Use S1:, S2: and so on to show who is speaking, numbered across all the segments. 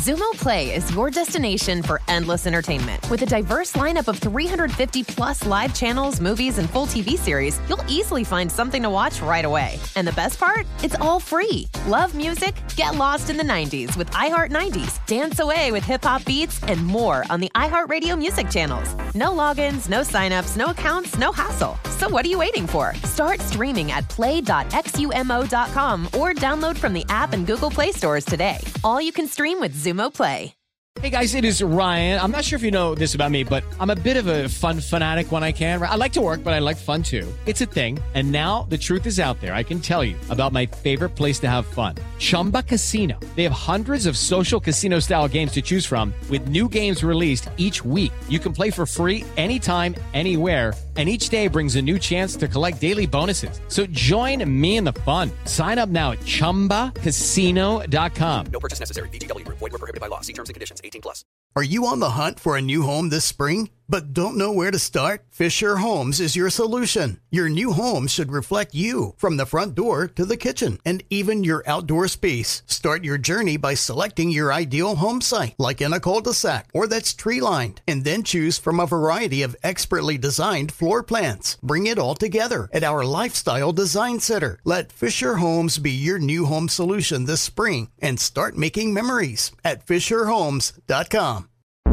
S1: Zumo Play is your destination for endless entertainment. With a diverse lineup of 350 plus live channels, movies, and full TV series, you'll easily find something to watch right away. And the best part? It's all free. Love music? Get lost in the 90s with iHeart 90s, dance away with hip-hop beats, and more on the iHeartRadio music channels. No logins, no signups, no accounts, no hassle. So what are you waiting for? Start streaming at play.xumo.com or download from the app and Google Play stores today. All you can stream with Zumo Play.
S2: Hey guys, it is Ryan. I'm not sure if you know this about me, but I'm a bit of a fun fanatic when I can. I like to work, but I like fun too. It's a thing. And now the truth is out there. I can tell you about my favorite place to have fun. Chumba Casino. They have hundreds of social casino style games to choose from with new games released each week. You can play for free anytime, anywhere. And each day brings a new chance to collect daily bonuses. So join me in the fun. Sign up now at ChumbaCasino.com.
S3: No purchase necessary. VGW Group. Void where prohibited by law. See terms and conditions. 18 plus.
S4: Are you on the hunt for a new home this spring, but don't know where to start? Fisher Homes is your solution. Your new home should reflect you, from the front door to the kitchen, and even your outdoor space. Start your journey by selecting your ideal home site, like in a cul-de-sac or that's tree-lined, and then choose from a variety of expertly designed floor plans. Bring it all together at our Lifestyle Design Center. Let Fisher Homes be your new home solution this spring and start making memories at FisherHomes.com.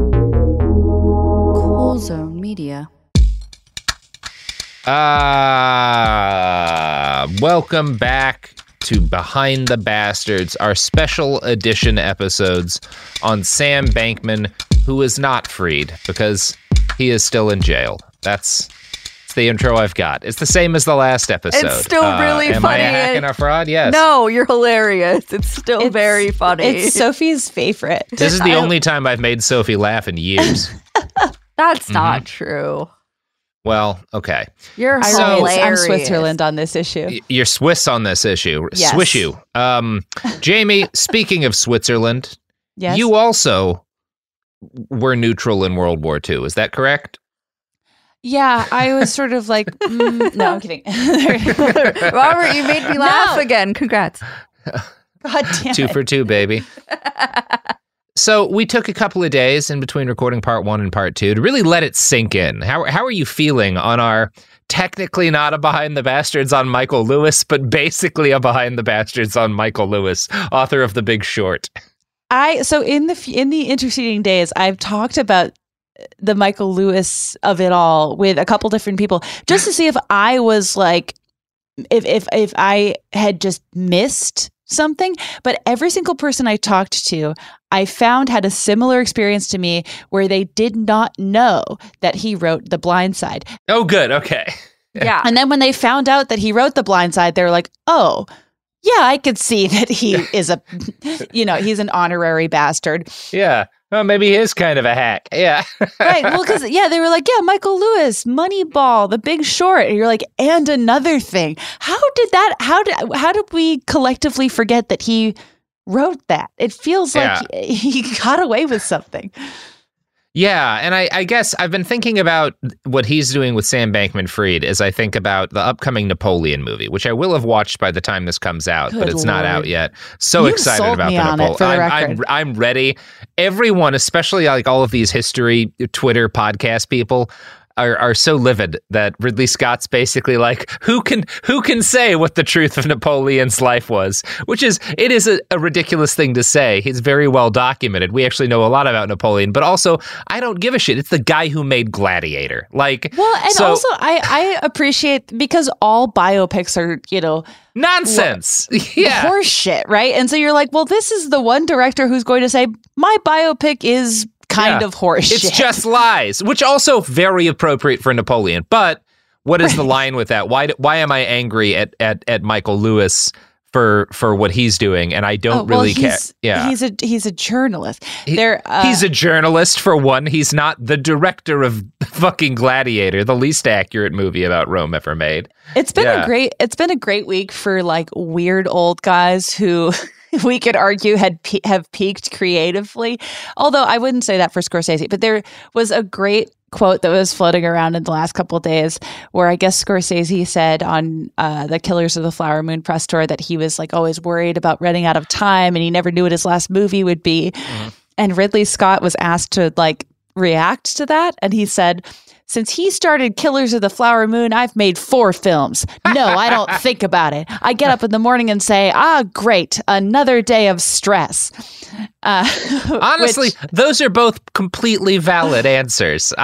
S5: Cool Zone Media.
S6: Welcome back to Behind the Bastards, our special edition episodes on Sam Bankman, who is not freed because he is still in jail. That's the intro I've got. It's the same as the last episode.
S5: It's still really
S6: am
S5: funny.
S6: Am I a hack and a fraud? Yes.
S5: No, you're hilarious. It's still very funny.
S7: It's Sophie's favorite.
S6: This is the only time I've made Sophie laugh in years.
S5: That's not true.
S6: Well, okay.
S5: You're hilarious.
S7: I'm Switzerland on this issue.
S6: You're Swiss on this issue.
S7: Yes.
S6: Swishu. Jamie, speaking of Switzerland,
S7: Yes.
S6: you also were neutral in World War II. Is that correct?
S7: Yeah, I was sort of like, no, I'm kidding.
S5: Robert, you made me laugh again. Congrats.
S7: God damn
S6: 2 for 2, baby. So we took a couple of days in between recording part 1 and part 2 to really let it sink in. How are you feeling on our technically not a Behind the Bastards on Michael Lewis, but basically a Behind the Bastards on Michael Lewis, author of The Big Short?
S7: So in the interceding days, I've talked about the Michael Lewis of it all with a couple different people, just to see if I was like, if I had just missed something. But every single person I talked to, I found had a similar experience to me, where they did not know that he wrote The Blind Side.
S6: Oh, good. Okay.
S5: Yeah.
S7: And then when they found out that he wrote The Blind Side, they were like, oh, yeah, I could see that he is he's an honorary bastard.
S6: Yeah. Well, maybe he is kind of a hack. Yeah.
S7: Right. Well, because, they were like, yeah, Michael Lewis, Moneyball, The Big Short. And you're like, and another thing. How did we collectively forget that he wrote that? It feels like he got away with something.
S6: Yeah, and I guess I've been thinking about what he's doing with Sam Bankman-Fried as I think about the upcoming Napoleon movie, which I will have watched by the time this comes out, but it's not out yet. So
S7: You
S6: excited
S7: sold
S6: about
S7: me
S6: the
S7: on it, for the record.
S6: I'm ready. Everyone, especially like all of these history Twitter podcast people, are so livid that Ridley Scott's basically like, who can say what the truth of Napoleon's life was? Which is, it is a ridiculous thing to say. He's very well documented. We actually know a lot about Napoleon, but also I don't give a shit. It's the guy who made Gladiator.
S7: Also I appreciate, because all biopics are,
S6: nonsense. Yeah.
S7: Horse shit, right? And so you're like, well, this is the one director who's going to say my biopic is kind of horse shit.
S6: It's just lies, which also very appropriate for Napoleon. But what is the line with that? Why am I angry at Michael Lewis for what he's doing? And I don't really care. Yeah,
S7: he's a journalist.
S6: He's a journalist for one. He's not the director of fucking Gladiator, the least accurate movie about Rome ever made.
S7: It's been a great week for like weird old guys who we could argue have peaked creatively. Although I wouldn't say that for Scorsese, but there was a great quote that was floating around in the last couple of days where I guess Scorsese said on the Killers of the Flower Moon press tour that he was like always worried about running out of time and he never knew what his last movie would be. Mm-hmm. And Ridley Scott was asked to like react to that. And he said, since he started Killers of the Flower Moon, I've made 4 films. No, I don't think about it. I get up in the morning and say, great, another day of stress.
S6: Honestly, those are both completely valid answers.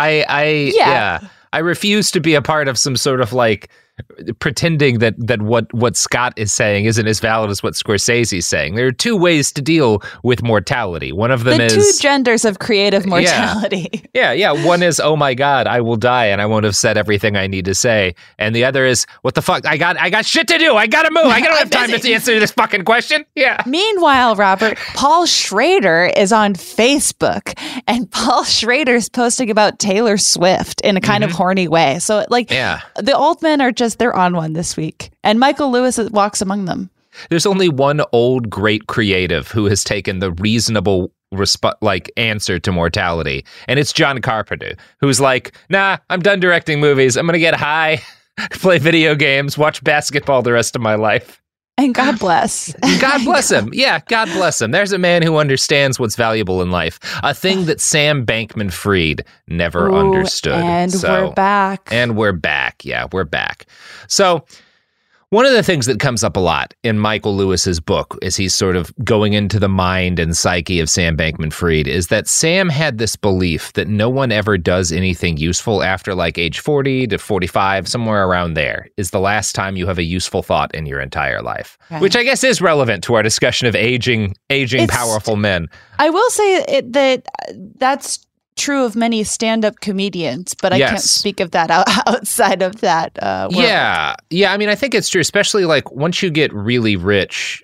S6: I refuse to be a part of some sort of like pretending that what Scott is saying isn't as valid as what Scorsese's saying. There are 2 ways to deal with mortality. One of them is
S7: 2 genders of creative mortality.
S6: Yeah. One is, oh my God, I will die and I won't have said everything I need to say. And the other is, what the fuck? I got shit to do. I gotta move. I don't have time to answer this fucking question. Yeah.
S7: Meanwhile, Robert, Paul Schrader is on Facebook, and Paul Schrader's posting about Taylor Swift in a kind of horny way. So the old men are they're on one this week. And Michael Lewis walks among them.
S6: There's only one old great creative who has taken the reasonable answer to mortality. And it's John Carpenter, who's like, nah, I'm done directing movies. I'm going to get high, play video games, watch basketball the rest of my life.
S7: And God bless.
S6: God bless him. Yeah, God bless him. There's a man who understands what's valuable in life. A thing that Sam Bankman-Fried never understood.
S7: And we're back.
S6: And we're back. Yeah, we're back. So one of the things that comes up a lot in Michael Lewis's book as he's sort of going into the mind and psyche of Sam Bankman-Fried is that Sam had this belief that no one ever does anything useful after like age 40 to 45, somewhere around there is the last time you have a useful thought in your entire life, which I guess is relevant to our discussion of aging powerful men.
S7: I will say that's true of many stand-up comedians, but I can't speak of that outside of that world.
S6: Yeah. I mean, I think it's true, especially like once you get really rich,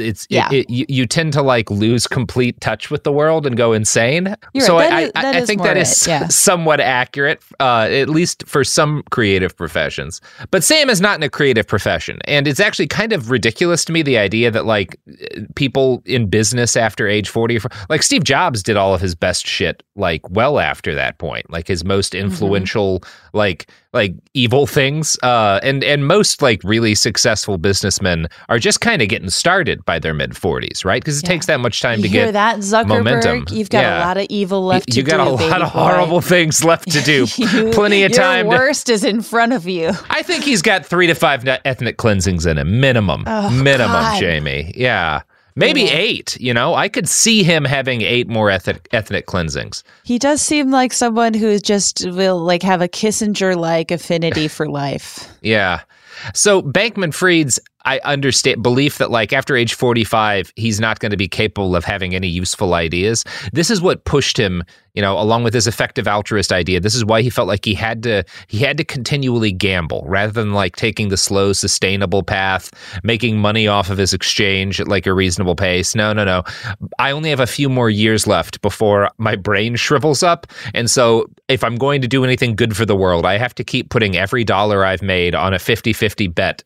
S6: you tend to like lose complete touch with the world and go insane.
S7: So
S6: I think that is somewhat accurate, at least for some creative professions. But Sam is not in a creative profession, and it's actually kind of ridiculous to me, the idea that like people in business after age 40, like Steve Jobs did all of his best shit like well after that point, like his most influential like evil things, and most like really successful businessmen are just kind of getting started by their mid-40s, right? Because it takes that much time to get
S7: that, Zuckerberg, momentum. You've got a lot of evil left to do.
S6: You got a lot of horrible things left to do. Plenty of time.
S7: Your worst is in front of you.
S6: I think he's got 3 to 5 ethnic cleansings in him, minimum. God. Jamie. Yeah. Maybe 8, I could see him having 8 more ethnic cleansings.
S7: He does seem like someone who just will like have a Kissinger-like affinity for life.
S6: Yeah. So Bankman-Fried's, I understand, belief that like after age 45, he's not going to be capable of having any useful ideas. This is what pushed him, along with his effective altruist idea. This is why he felt like he had to continually gamble rather than like taking the slow, sustainable path, making money off of his exchange at like a reasonable pace. No. I only have a few more years left before my brain shrivels up. And so if I'm going to do anything good for the world, I have to keep putting every dollar I've made on a 50-50 bet,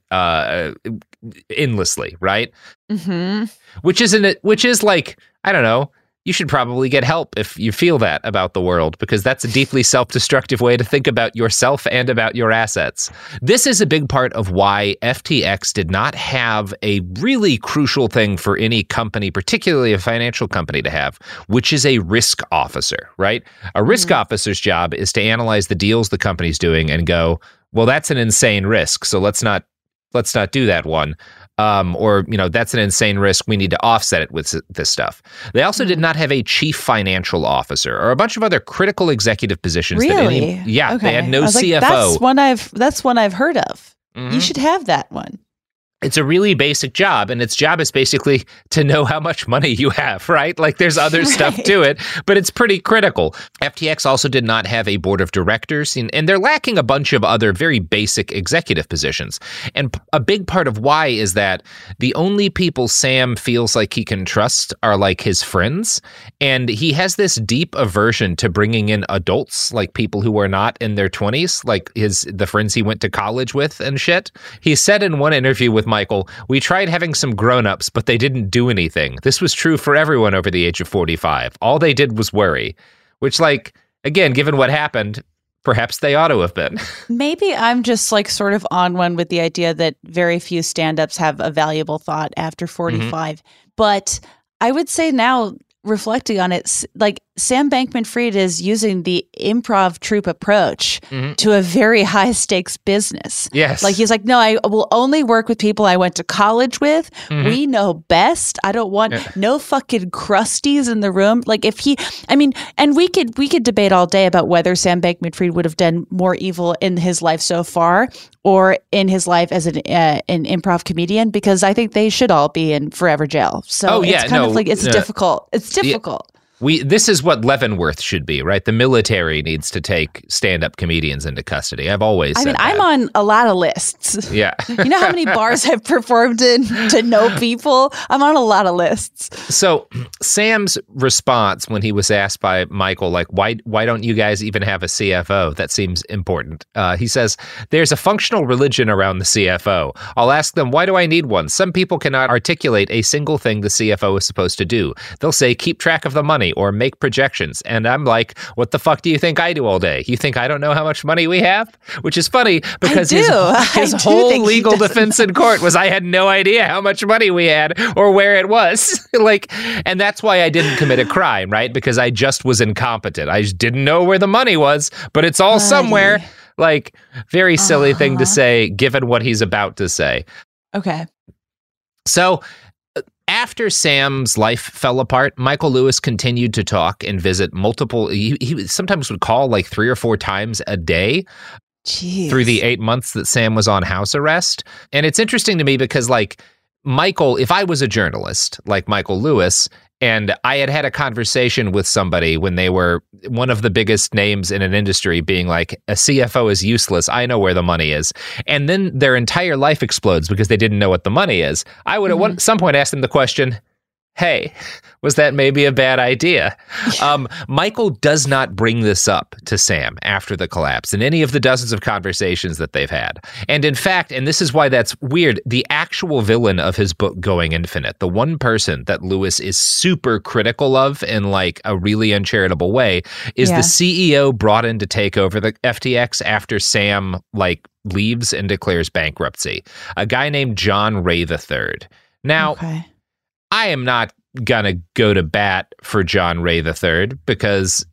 S6: endlessly, right?
S7: Mm-hmm.
S6: Which is like, I don't know, you should probably get help if you feel that about the world, because that's a deeply self-destructive way to think about yourself and about your assets. This is a big part of why FTX did not have a really crucial thing for any company, particularly a financial company, to have, which is a risk officer, right? A risk officer's job is to analyze the deals the company's doing and go, well, that's an insane risk, so let's not do that one. Or that's an insane risk. We need to offset it with this stuff. They also did not have a chief financial officer or a bunch of other critical executive positions.
S7: Really?
S6: They had no CFO.
S7: That's one I've heard of. Mm-hmm. You should have that one.
S6: It's a really basic job, and its job is basically to know how much money you have, right? Like there's other stuff to it, but it's pretty critical. FTX also did not have a board of directors, and they're lacking a bunch of other very basic executive positions. And a big part of why is that the only people Sam feels like he can trust are like his friends, and he has this deep aversion to bringing in adults, like people who are not in their 20s, like the friends he went to college with and shit. He said in one interview with Michael, we tried having some grown-ups, but they didn't do anything. This was true for everyone over the age of 45. All they did was worry, which, like, again, given what happened, perhaps they ought to have been.
S7: Maybe I'm just like sort of on one with the idea that very few stand-ups have a valuable thought after 45. But I would say now reflecting on it, like Sam Bankman-Fried is using the improv troupe approach to a very high stakes business.
S6: Yes.
S7: Like he's like, no, I will only work with people I went to college with. We know best. I don't want no fucking crusties in the room. Like and we could debate all day about whether Sam Bankman-Fried would have done more evil in his life so far or in his life as an improv comedian, because I think they should all be in forever jail. So it's kind of like, it's difficult. It's difficult.
S6: This is what Leavenworth should be, right? The military needs to take stand-up comedians into custody. I've always said that.
S7: I'm on a lot of lists.
S6: Yeah.
S7: You know how many bars I've performed in to know people? I'm on a lot of lists.
S6: So Sam's response when he was asked by Michael, like, why don't you guys even have a CFO? That seems important. He says, there's a functional religion around the CFO. I'll ask them, why do I need one? Some people cannot articulate a single thing the CFO is supposed to do. They'll say, keep track of the money or make projections. And I'm like, what the fuck do you think I do all day? You think I don't know how much money we have? Which is funny because his whole legal defense in court was I had no idea how much money we had or where it was. And that's why I didn't commit a crime, right? Because I just was incompetent. I just didn't know where the money was, but it's all somewhere. Like, very silly thing to say given what he's about to say.
S7: Okay.
S6: So after Sam's life fell apart, Michael Lewis continued to talk and visit multiple. He sometimes would call like 3 or 4 times a day through the 8 months that Sam was on house arrest. And it's interesting to me because, like, Michael, if I was a journalist like Michael Lewis, and I had a conversation with somebody when they were one of the biggest names in an industry being like, a CFO is useless. I know where the money is. And then their entire life explodes because they didn't know what the money is. I would at some point ask them the question, hey, was that maybe a bad idea? Michael does not bring this up to Sam after the collapse in any of the dozens of conversations that they've had. And in fact, and this is why that's weird, the actual villain of his book, Going Infinite, the one person that Lewis is super critical of in like a really uncharitable way, is the CEO brought in to take over the FTX after Sam like leaves and declares bankruptcy. A guy named John Ray III. Now, I am not gonna go to bat for John Ray III because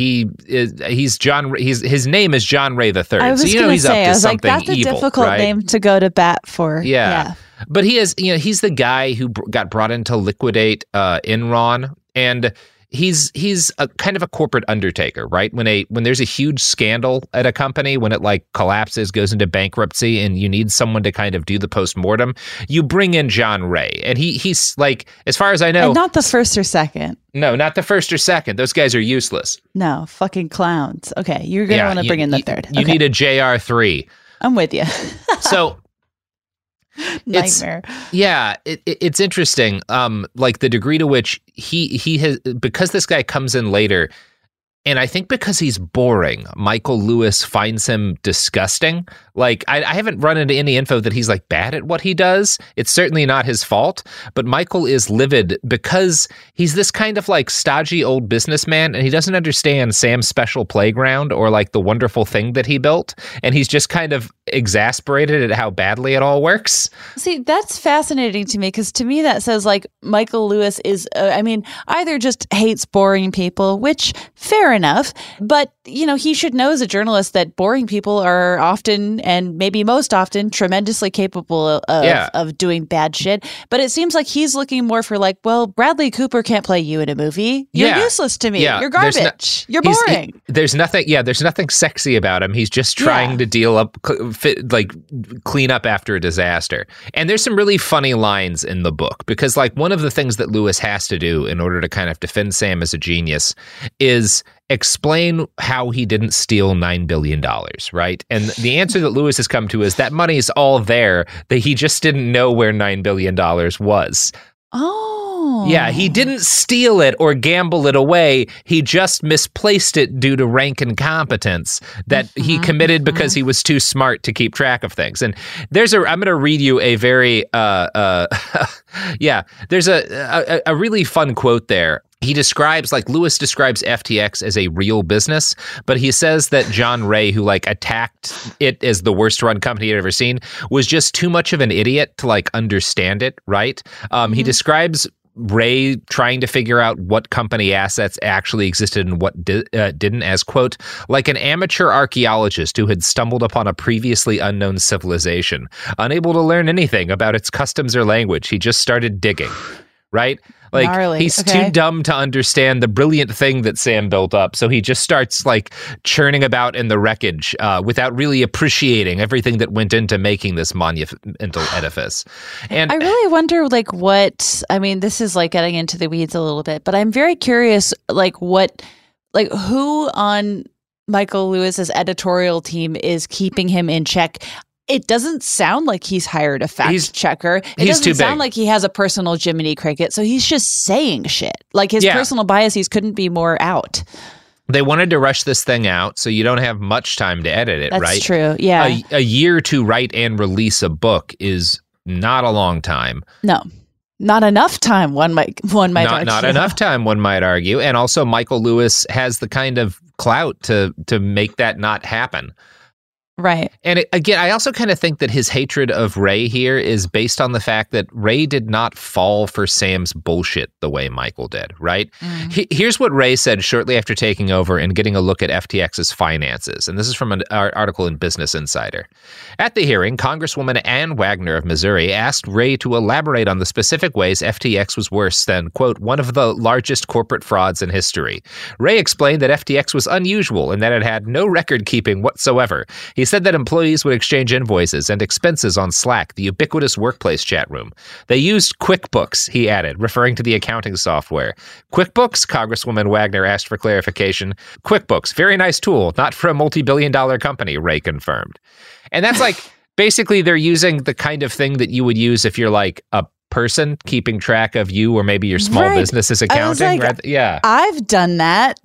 S6: his name is John Ray III.
S7: I was
S6: so
S7: he's up to
S6: something
S7: that's
S6: evil,
S7: a difficult
S6: right?
S7: name to go to bat for.
S6: Yeah. But he is, he's the guy who got brought in to liquidate Enron, and he's a kind of a corporate undertaker, right? When there's a huge scandal at a company, when it like collapses, goes into bankruptcy, and you need someone to kind of do the postmortem, you bring in John Ray, and he's like, as far as I know,
S7: and not the first or second.
S6: No, not the first or second. Those guys are useless.
S7: No, fuking clowns. Okay, you're gonna want to bring in the third.
S6: You need a JR3.
S7: I'm with you.
S6: So.
S7: Nightmare.
S6: It's interesting. Like the degree to which he has, because this guy comes in later, and I think because he's boring, Michael Lewis finds him disgusting. Like, I haven't run into any info that he's like bad at what he does. It's certainly not his fault, but Michael is livid because he's this kind of like stodgy old businessman, and he doesn't understand Sam's special playground or like the wonderful thing that he built. And he's just kind of exasperated at how badly it all works.
S7: See, that's fascinating to me, because to me that says like Michael Lewis is, either just hates boring people, which fair enough, but he should know as a journalist that boring people are often, and maybe most often, tremendously capable of doing bad shit. But it seems like he's looking more for like, well, Bradley Cooper can't play you in a movie. You're useless to me. You're garbage. You're boring.
S6: There's nothing sexy about him. He's just trying to deal up, clean up after a disaster. And there's some really funny lines in the book, because like one of the things that Lewis has to do in order to kind of defend Sam as a genius is explain how he didn't steal $9 billion, right? And the answer that Lewis has come to is that money is all there, that he just didn't know where $9 billion was.
S7: Oh.
S6: Yeah, he didn't steal it or gamble it away. He just misplaced it due to rank incompetence that he committed because he was too smart to keep track of things. And I'm going to read you a very, there's a really fun quote there. Lewis describes FTX as a real business, but he says that John Ray, who like attacked it as the worst run company he'd ever seen, was just too much of an idiot to like understand it, right? He describes Ray trying to figure out what company assets actually existed and what didn't as, quote, like an amateur archaeologist who had stumbled upon a previously unknown civilization. Unable to learn anything about its customs or language, he just started digging, right? Like,
S7: gnarly.
S6: he's
S7: Okay.
S6: too dumb to understand the brilliant thing that Sam built up, so he just starts, like, churning about in the wreckage without really appreciating everything that went into making this monumental edifice. And
S7: I really wonder, like, what, I mean, this is like getting into the weeds a little bit, but I'm very curious, like, who on Michael Lewis's editorial team is keeping him in check? It doesn't sound like he's hired a fact checker. It
S6: he's
S7: doesn't
S6: too
S7: sound
S6: big.
S7: like he has a personal Jiminy Cricket. So he's just saying shit. Like, his
S6: Yeah.
S7: personal biases couldn't be more out.
S6: they wanted to rush this thing out, so you don't have much time to edit it,
S7: That's
S6: right?
S7: true. Yeah.
S6: A year to write and release a book is not a long time.
S7: No. Not enough time, one might argue.
S6: Not enough time, one might argue. And also, Michael Lewis has the kind of clout to make that not happen.
S7: Right.
S6: And again, I also kind of think that his hatred of Ray here is based on the fact that Ray did not fall for Sam's bullshit the way Michael did, right? Here's what Ray said shortly after taking over and getting a look at FTX's finances. And this is from an article in Business Insider. At the hearing, Congresswoman Ann Wagner of Missouri asked Ray to elaborate on the specific ways FTX was worse than, quote, one of the largest corporate frauds in history. Ray explained that FTX was unusual and that it had no record keeping whatsoever. He said that employees would exchange invoices and expenses on Slack, the ubiquitous workplace chat room. They used QuickBooks, he added, referring to the accounting software. QuickBooks? Congresswoman Wagner asked for clarification. QuickBooks, very nice tool, not for a multi-billion-dollar company, Ray confirmed. And that's like, basically they're using the kind of thing that you would use if you're like a person keeping track of you or maybe your small
S7: Right.
S6: business's
S7: I was
S6: accounting.
S7: like,
S6: right? Yeah.
S7: I've done that.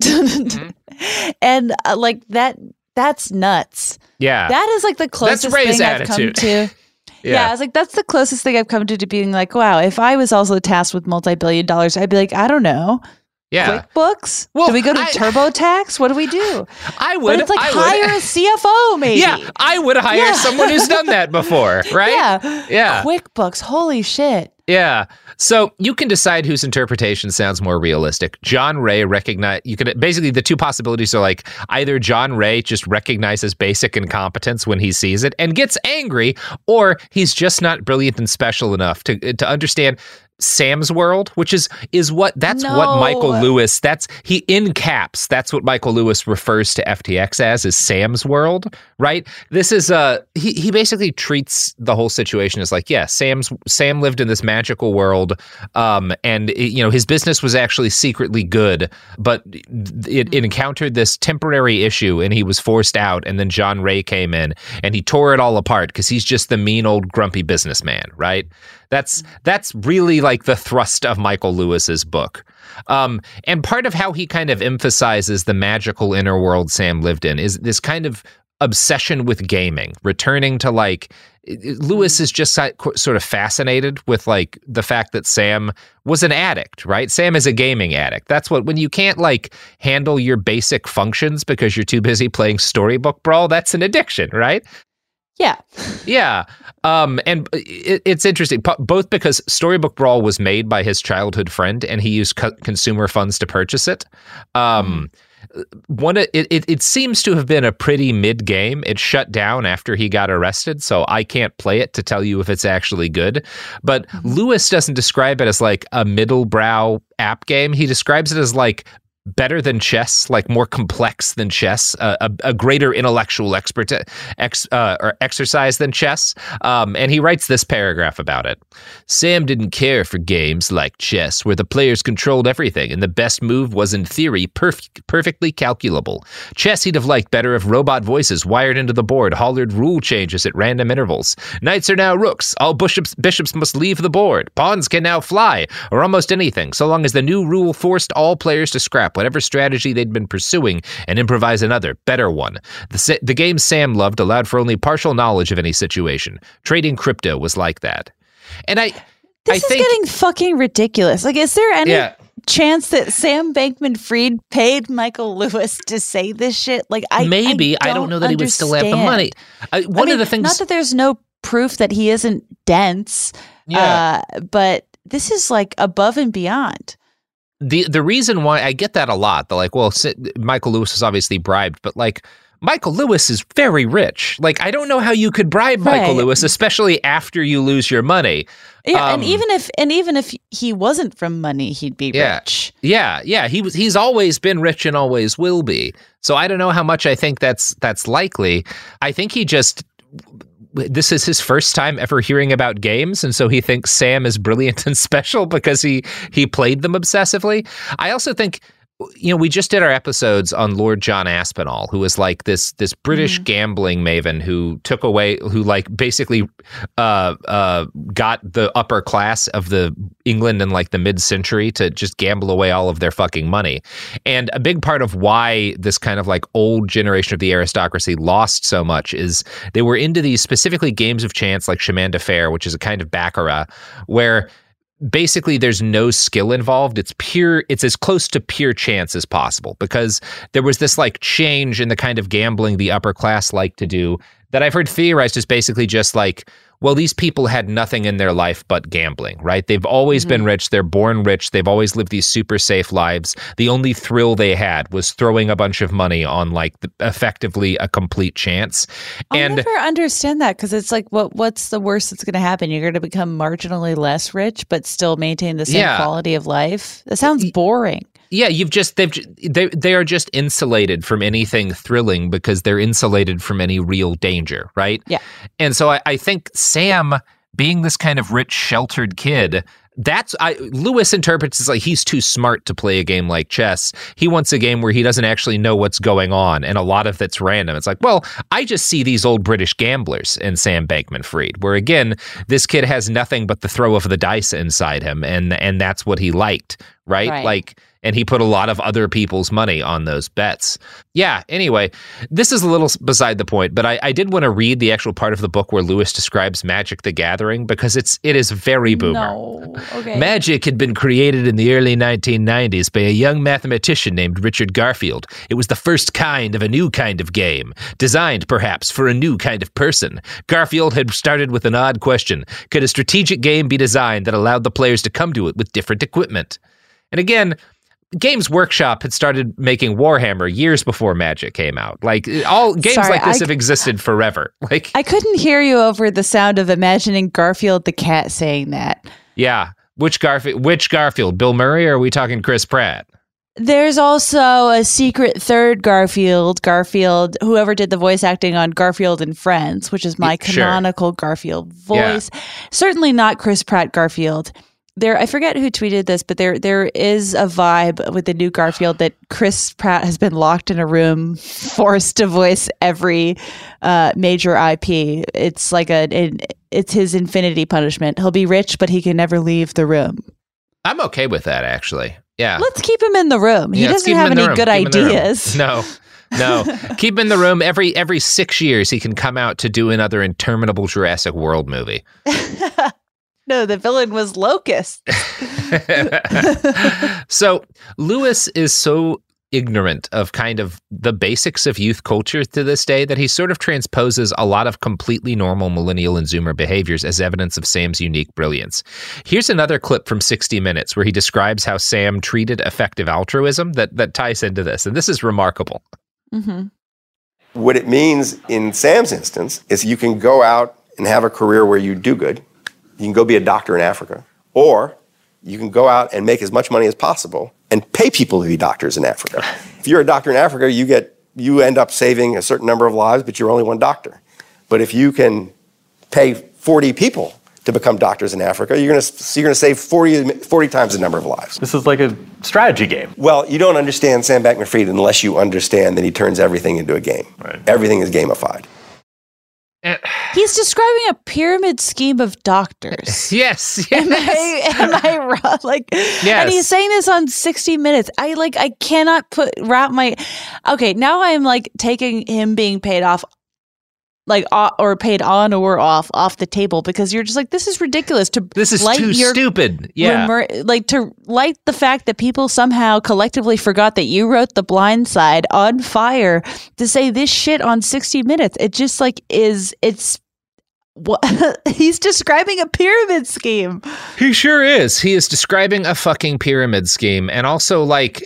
S7: And like that's nuts.
S6: Yeah.
S7: That is like the closest
S6: Ray's
S7: thing I've come
S6: attitude.
S7: to. Yeah, I was like, that's the closest thing I've come to being like, wow, if I was also tasked with multi-billion dollars, I'd be like, I don't know.
S6: Yeah.
S7: QuickBooks?
S6: Well,
S7: do we go to
S6: I-
S7: TurboTax? What do we do?
S6: I
S7: But
S6: would.
S7: it's like
S6: I would.
S7: hire a CFO maybe.
S6: Yeah, I would hire
S7: Yeah.
S6: someone who's done that before, right?
S7: Yeah.
S6: Yeah.
S7: QuickBooks. Holy shit.
S6: Yeah. So you can decide whose interpretation sounds more realistic. John Ray basically the two possibilities are like either John Ray just recognizes basic incompetence when he sees it and gets angry, or he's just not brilliant and special enough to understand Sam's world, which is what
S7: No.
S6: Michael Lewis, that's what Michael Lewis refers to FTX as, is Sam's world, right? This is he basically treats the whole situation as like, yeah, Sam lived in this magical world, and his business was actually secretly good, but it encountered this temporary issue and he was forced out, and then John Ray came in and he tore it all apart because he's just the mean old grumpy businessman, right? That's really like the thrust of Michael Lewis's book. And part of how he kind of emphasizes the magical inner world Sam lived in is this kind of obsession with gaming, returning to like, Lewis is just sort of fascinated with like the fact that Sam was an addict, right? Sam is a gaming addict. That's when you can't like handle your basic functions because you're too busy playing Storybook Brawl, that's an addiction, right?
S7: Yeah.
S6: Yeah. And it's interesting, both because Storybook Brawl was made by his childhood friend and he used consumer funds to purchase it. It seems to have been a pretty mid-game. It shut down after he got arrested, so I can't play it to tell you if it's actually good. But Lewis doesn't describe it as like a middle-brow app game. He describes it as like better than chess, like more complex than chess, a greater intellectual exercise than chess. And he writes this paragraph about it. Sam didn't care for games like chess, where the players controlled everything, and the best move was, in theory, perfectly calculable. Chess he'd have liked better if robot voices wired into the board hollered rule changes at random intervals. Knights are now rooks. All bishops must leave the board. Pawns can now fly, or almost anything, so long as the new rule forced all players to scrap whatever strategy they'd been pursuing and improvise another, better one. The game Sam loved allowed for only partial knowledge of any situation. Trading crypto was like that. And I
S7: This is
S6: think
S7: getting fucking ridiculous. Like, is there any chance that Sam Bankman-Fried paid Michael Lewis to say this shit? Like, I
S6: don't know that he would still have the money. One of the things,
S7: not that there's no proof that he isn't dense,
S6: Yeah.
S7: but this is like above and beyond.
S6: The reason why I get that a lot, they're like, well, Michael Lewis was obviously bribed, but like Michael Lewis is very rich. Like, I don't know how you could bribe Michael Lewis, especially after you lose your money.
S7: Yeah, and even if he wasn't from money, he'd be rich.
S6: Yeah. He's always been rich and always will be. So I don't know how much I think that's likely. I think this is his first time ever hearing about games, and so he thinks Sam is brilliant and special because he played them obsessively. I also think, we just did our episodes on Lord John Aspinall, who was like this British gambling maven who like basically got the upper class of the England in like the mid-century to just gamble away all of their fucking money. And a big part of why this kind of like old generation of the aristocracy lost so much is they were into these specifically games of chance like Chemin de Fer, which is a kind of baccarat, where basically there's no skill involved. It's as close to pure chance as possible, because there was this like change in the kind of gambling the upper class like to do that I've heard theorized is basically just like, well, these people had nothing in their life but gambling, right? They've always been rich. They're born rich. They've always lived these super safe lives. The only thrill they had was throwing a bunch of money on like effectively a complete chance.
S7: I'll never understand that, because it's like, what's the worst that's going to happen? You're going to become marginally less rich, but still maintain the same quality of life? That sounds boring.
S6: Yeah, they are just insulated from anything thrilling because they're insulated from any real danger, right?
S7: Yeah.
S6: And so I think Sam, being this kind of rich, sheltered kid, Lewis interprets it like he's too smart to play a game like chess. He wants a game where he doesn't actually know what's going on, and a lot of that's random. It's like, well, I just see these old British gamblers in Sam Bankman-Fried, where again, this kid has nothing but the throw of the dice inside him, and that's what he liked, right? Like, and he put a lot of other people's money on those bets. Yeah, anyway, this is a little beside the point, but I did want to read the actual part of the book where Lewis describes Magic the Gathering, because it is very boomer.
S7: No. Okay.
S6: Magic had been created in the early 1990s by a young mathematician named Richard Garfield. It was the first kind of a new kind of game, designed perhaps for a new kind of person. Garfield had started with an odd question: could a strategic game be designed that allowed the players to come to it with different equipment? And again, Games Workshop had started making Warhammer years before Magic came out. Like, all games like this have existed forever. Like,
S7: I couldn't hear you over the sound of imagining Garfield the cat saying that.
S6: Yeah. Which Garfield? Bill Murray, or are we talking Chris Pratt?
S7: There's also a secret third Garfield, whoever did the voice acting on Garfield and Friends, which is my canonical Garfield voice. Yeah. Certainly not Chris Pratt Garfield. I forget who tweeted this, but there is a vibe with the new Garfield that Chris Pratt has been locked in a room, forced to voice every major IP. It's like it's his infinity punishment. He'll be rich, but he can never leave the room.
S6: I'm okay with that, actually. Yeah.
S7: Let's keep him in the room. He doesn't have any good ideas.
S6: No. Keep him in the room. Every 6 years, he can come out to do another interminable Jurassic World movie.
S7: No, the villain was Locust.
S6: So Lewis is so ignorant of kind of the basics of youth culture to this day that he sort of transposes a lot of completely normal millennial and Zoomer behaviors as evidence of Sam's unique brilliance. Here's another clip from 60 Minutes where he describes how Sam treated effective altruism that ties into this. And this is remarkable.
S7: Mm-hmm.
S8: What it means in Sam's instance is you can go out and have a career where you do good. You can go be a doctor in Africa, or you can go out and make as much money as possible and pay people to be doctors in Africa. If you're a doctor in Africa, you end up saving a certain number of lives, but you're only one doctor. But if you can pay 40 people to become doctors in Africa, you're going to save 40 times the number of lives.
S9: This is like a strategy game.
S8: Well, you don't understand Sam Bankman-Fried unless you understand that he turns everything into a game.
S9: Right.
S8: Everything is gamified.
S7: He's describing a pyramid scheme of doctors.
S6: Yes.
S7: Am I wrong? Like,
S6: yes.
S7: And he's saying this on 60 Minutes. I cannot okay, now I'm like taking him being paid off, like, or paid on or off the table, because you're just like, this is ridiculous.
S6: This is too stupid. Yeah.
S7: To light the fact that people somehow collectively forgot that you wrote The Blind Side on fire to say this shit on 60 Minutes. It just like it's What? He's describing a pyramid scheme.
S6: He sure is. He is describing a fucking pyramid scheme. And also, like,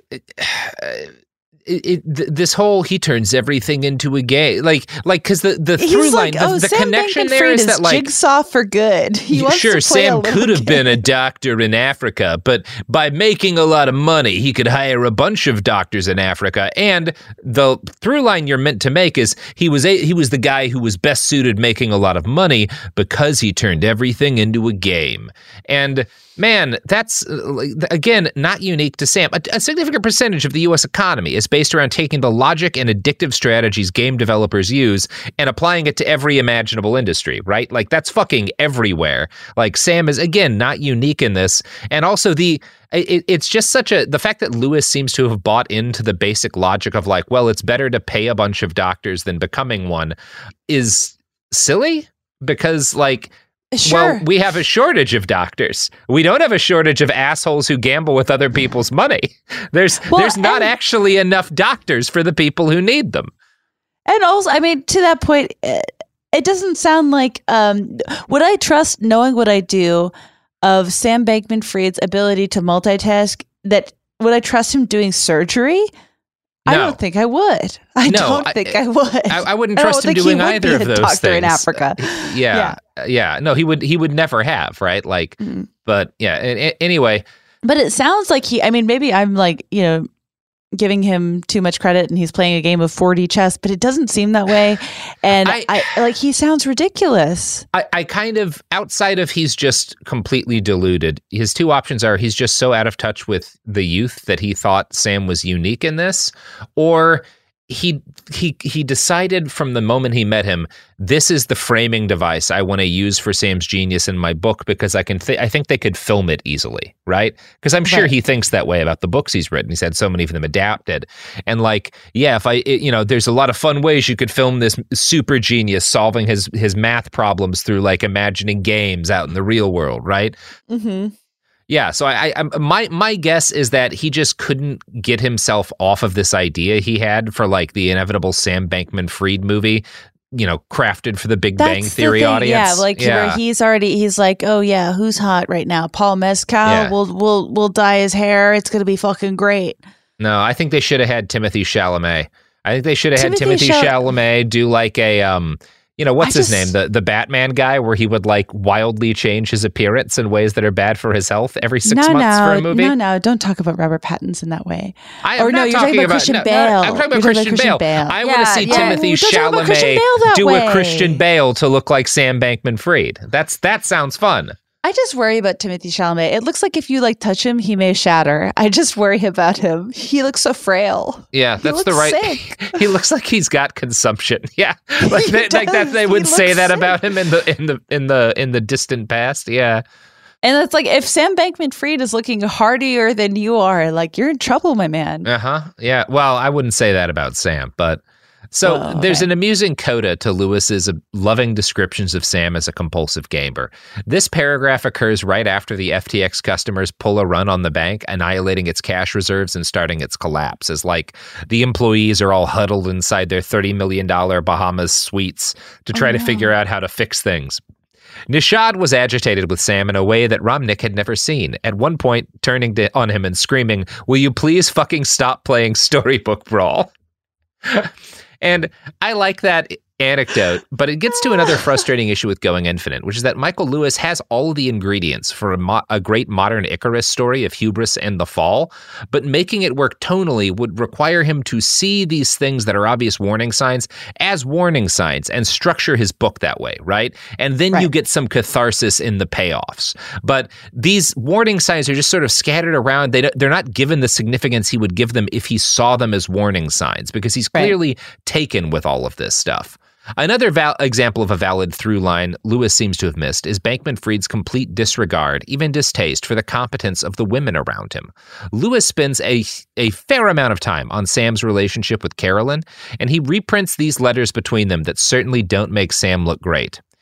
S6: this whole he turns everything into a game, like because the through line, the connection there is that, like,
S7: Jigsaw for good. He wants
S6: sure,
S7: to play
S6: Sam could have
S7: game.
S6: been a doctor in Africa, but by making a lot of money, he could hire a bunch of doctors in Africa. And the through line you're meant to make is he was the guy who was best suited making a lot of money because he turned everything into a game. And man, that's, again, not unique to Sam. A significant percentage of the U.S. economy is based around taking the logic and addictive strategies game developers use and applying it to every imaginable industry, right? Like, that's fucking everywhere. Like, Sam is, again, not unique in this. And also it's just the fact that Lewis seems to have bought into the basic logic of, like, well, it's better to pay a bunch of doctors than becoming one is silly because, like,
S7: Sure.
S6: well, we have a shortage of doctors. We don't have a shortage of assholes who gamble with other people's money. There's not actually enough doctors for the people who need them.
S7: And also, I mean, to that point, it doesn't sound like would I trust, knowing what I do, of Sam Bankman-Fried's ability to multitask, that would I trust him doing surgery?
S6: No.
S7: I don't think I would. I don't think I would.
S6: I wouldn't trust him doing either of those
S7: doctor
S6: things.
S7: in Africa.
S6: Yeah. No, he would never have, right? Like, but yeah. Anyway,
S7: but it sounds like maybe I'm like, giving him too much credit and he's playing a game of 4D chess, but it doesn't seem that way. And I he sounds ridiculous.
S6: I kind of, outside of he's just completely deluded, his two options are he's just so out of touch with the youth that he thought Sam was unique in this, or he decided from the moment he met him, this is the framing device I want to use for Sam's genius in my book because I think they could film it easily, right? Because I'm sure he thinks that way about the books he's written. He's had so many of them adapted. And like, yeah, there's a lot of fun ways you could film this super genius solving his math problems through, like, imagining games out in the real world, right? Mm-hmm. Yeah, so my guess is that he just couldn't get himself off of this idea he had for, like, the inevitable Sam Bankman-Fried movie, crafted for the Big Bang Theory audience.
S7: Yeah, where he's like, oh yeah, who's hot right now? Paul Mescal will dye his hair. It's gonna be fucking great.
S6: No, I think they should have had Timothée Chalamet. I think they should have had Timothée Chalamet do like a what's his name? The Batman guy, where he would, like, wildly change his appearance in ways that are bad for his health every 6 months for a movie.
S7: No, don't talk about Robert Pattinson that way.
S6: You're talking about Christian Bale. I'm talking about Christian Bale. I want to see Timothée Chalamet do a Christian Bale to look like Sam Bankman-Fried. That sounds fun.
S7: I just worry about Timothée Chalamet. It looks like if you, like, touch him, he may shatter. I just worry about him. He looks so frail.
S6: Yeah, that's the right.
S7: Sick.
S6: He looks like he's got consumption. Yeah, like that. They would say that sick about him in the distant past. Yeah,
S7: and it's like, if Sam Bankman-Fried is looking hardier than you are, like, you're in trouble, my man.
S6: Yeah. Well, I wouldn't say that about Sam, but. So there's an amusing coda to Lewis's loving descriptions of Sam as a compulsive gamer. This paragraph occurs right after the FTX customers pull a run on the bank, annihilating its cash reserves and starting its collapse, as, like, the employees are all huddled inside their $30 million Bahamas suites to try to figure out how to fix things. Nishad was agitated with Sam in a way that Romnick had never seen, at one point turning on him and screaming, "Will you please fucking stop playing Storybook Brawl?" And I like that anecdote, but it gets to another frustrating issue with Going Infinite, which is that Michael Lewis has all of the ingredients for a great modern Icarus story of hubris and the fall, but making it work tonally would require him to see these things that are obvious warning signs as warning signs and structure his book that way, right? And then you get some catharsis in the payoffs. But these warning signs are just sort of scattered around. They're not given the significance he would give them if he saw them as warning signs, because he's clearly taken with all of this stuff. Another example of a valid through line Lewis seems to have missed is Bankman-Fried's complete disregard, even distaste, for the competence of the women around him. Lewis spends a fair amount of time on Sam's relationship with Carolyn, and he reprints these letters between them that certainly don't make Sam look great.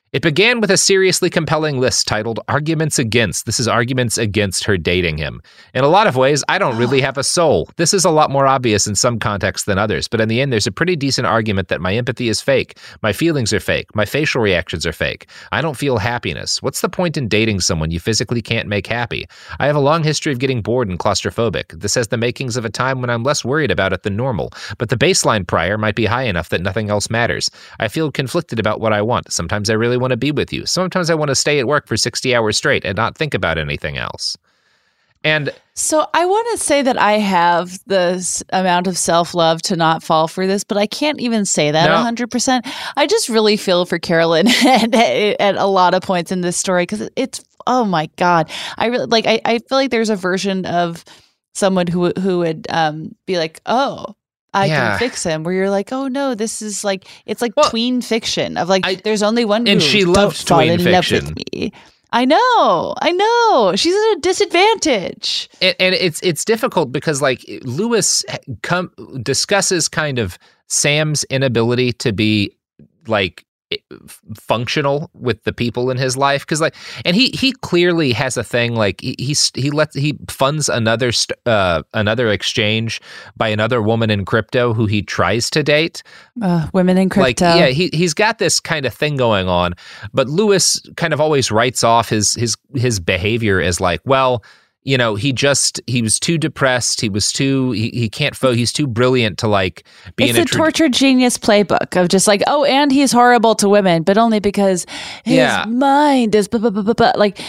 S6: It began with a seriously compelling list titled Arguments Against. This is arguments against her dating him. In a lot of ways, I don't really have a soul. This is a lot more obvious in some contexts than others, but in the end, there's a pretty decent argument that my empathy is fake, my feelings are fake, my facial reactions are fake. I don't feel happiness. What's the point in dating someone you physically can't make happy? I have a long history of getting bored and claustrophobic. This has the makings of a time when I'm less worried about it than normal, but the baseline prior might be high enough that nothing else matters. I feel conflicted about what I want. Sometimes I really want to be with you. Sometimes I want to stay at work for 60 hours straight and not think about anything else. And
S7: so I want to say that I have this amount of self-love to not fall for this, but I can't even say that 100%. I just really feel for Carolyn at a lot of points in this story because it's, oh my God. I really like, I feel like there's a version of someone who would be like, oh, I can fix him, where you're like, oh no, this is like, it's like tween fiction of like, there's only one
S6: and
S7: move.
S6: she loved tween fiction.
S7: I know. She's at a disadvantage.
S6: And it's difficult because like Lewis discusses kind of Sam's inability to be like functional with the people in his life, because like, and he clearly has a thing like he funds another exchange by another woman in crypto who he tries to date.
S7: Women in crypto,
S6: like, yeah, he's got this kind of thing going on, but Lewis kind of always writes off his behavior as like, well, you know, he was too depressed. He can't focus. He's too brilliant to like be in a
S7: tortured genius playbook of just like, oh, and he's horrible to women, but only because his mind is blah, blah, blah, blah, blah. Like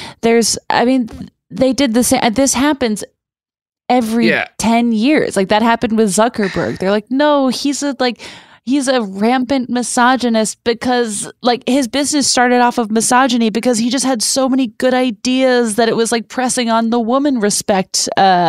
S7: they did the same. This happens every 10 years. Like that happened with Zuckerberg. They're like, no, he's a rampant misogynist because like his business started off of misogyny because he just had so many good ideas that it was like pressing on the woman respect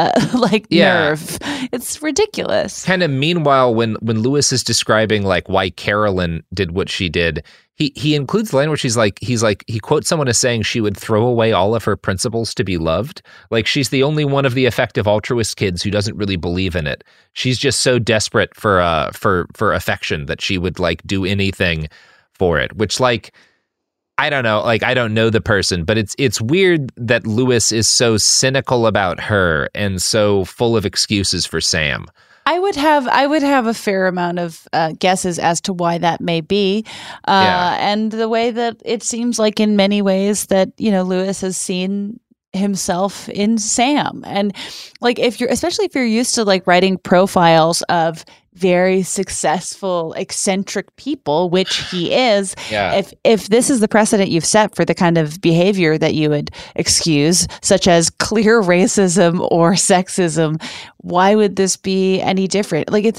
S7: nerve. It's ridiculous.
S6: Kind of meanwhile, when Lewis is describing like why Carolyn did what she did, he includes the line where he quotes someone as saying she would throw away all of her principles to be loved. Like she's the only one of the effective altruist kids who doesn't really believe in it. She's just so desperate for affection that she would like do anything for it, which like, I don't know, like I don't know the person, but it's weird that Lewis is so cynical about her and so full of excuses for Sam.
S7: I would have a fair amount of guesses as to why that may be, and the way that it seems like in many ways that Lewis has seen himself in Sam, and like especially if you're used to like writing profiles of very successful, eccentric people, which he is. Yeah. If this is the precedent you've set for the kind of behavior that you would excuse, such as clear racism or sexism, why would this be any different? Like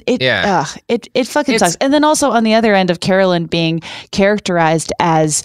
S7: it fucking sucks. And then also on the other end of Carolyn being characterized as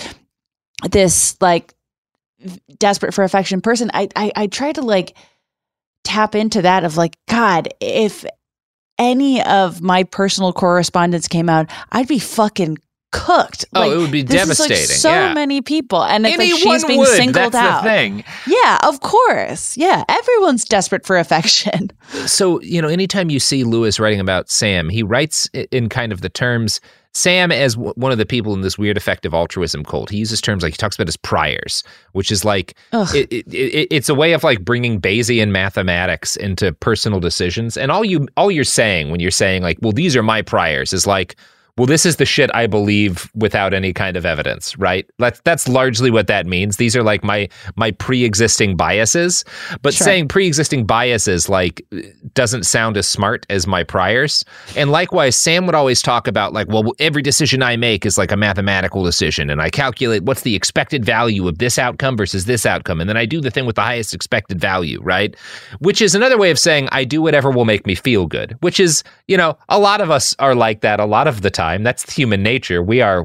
S7: this like desperate for affection person, I try to like tap into that of like, God, if any of my personal correspondence came out, I'd be fucking cooked.
S6: Like, it would be devastating.
S7: Is like so many people, and it's like she's being singled out.
S6: That's the thing.
S7: Yeah, of course. Yeah, everyone's desperate for affection.
S6: So anytime you see Lewis writing about Sam, he writes in kind of the terms Sam as one of the people in this weird effective altruism cult. He uses terms like he talks about his priors, which is like it's a way of like bringing Bayesian mathematics into personal decisions. And all you're saying when you're saying like, well, these are my priors is like, well, this is the shit I believe without any kind of evidence, right? That's largely what that means. These are like my pre-existing biases, but saying pre-existing biases like doesn't sound as smart as my priors. And likewise, Sam would always talk about like, well, every decision I make is like a mathematical decision, and I calculate what's the expected value of this outcome versus this outcome, and then I do the thing with the highest expected value, right? Which is another way of saying I do whatever will make me feel good, which is, a lot of us are like that a lot of the time. That's human nature. We are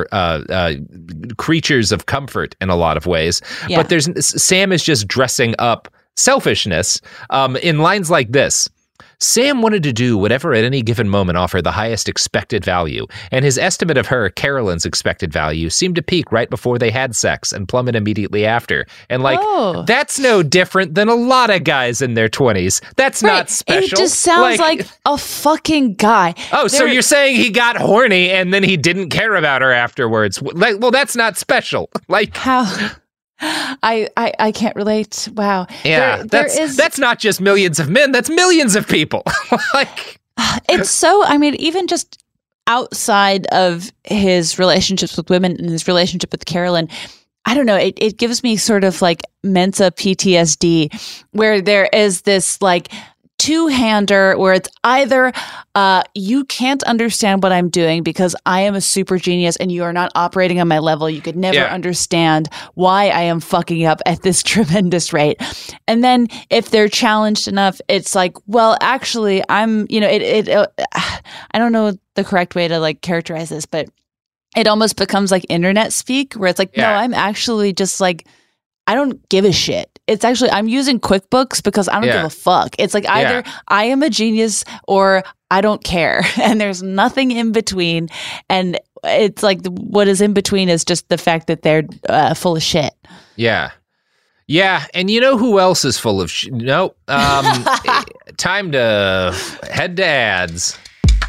S6: creatures of comfort in a lot of ways. Yeah. But Sam is just dressing up selfishness in lines like this. Sam wanted to do whatever at any given moment offered the highest expected value, and his estimate of her, Carolyn's expected value, seemed to peak right before they had sex and plummet immediately after. And that's no different than a lot of guys in their 20s. That's not special.
S7: It just sounds like a fucking guy.
S6: Oh, so you're saying he got horny and then he didn't care about her afterwards? Well, that's not special.
S7: How? I can't relate. Wow.
S6: Yeah, that's not just millions of men. That's millions of people.
S7: It's so. I mean, even just outside of his relationships with women and his relationship with Carolyn, I don't know. It gives me sort of like Mensa PTSD, where there is this like two-hander where it's either you can't understand what I'm doing because I am a super genius and you are not operating on my level. You could never understand why I am fucking up at this tremendous rate. And then if they're challenged enough, it's like, well, actually, I'm, I don't know the correct way to like characterize this, but it almost becomes like internet speak where it's like, no, I'm actually just like, I don't give a shit. It's actually, I'm using QuickBooks because I don't give a fuck. It's like either I am a genius or I don't care. And there's nothing in between. And it's like what is in between is just the fact that they're full of shit.
S6: Yeah. Yeah. And you know who else is full of shit? Nope. Time to head to ads.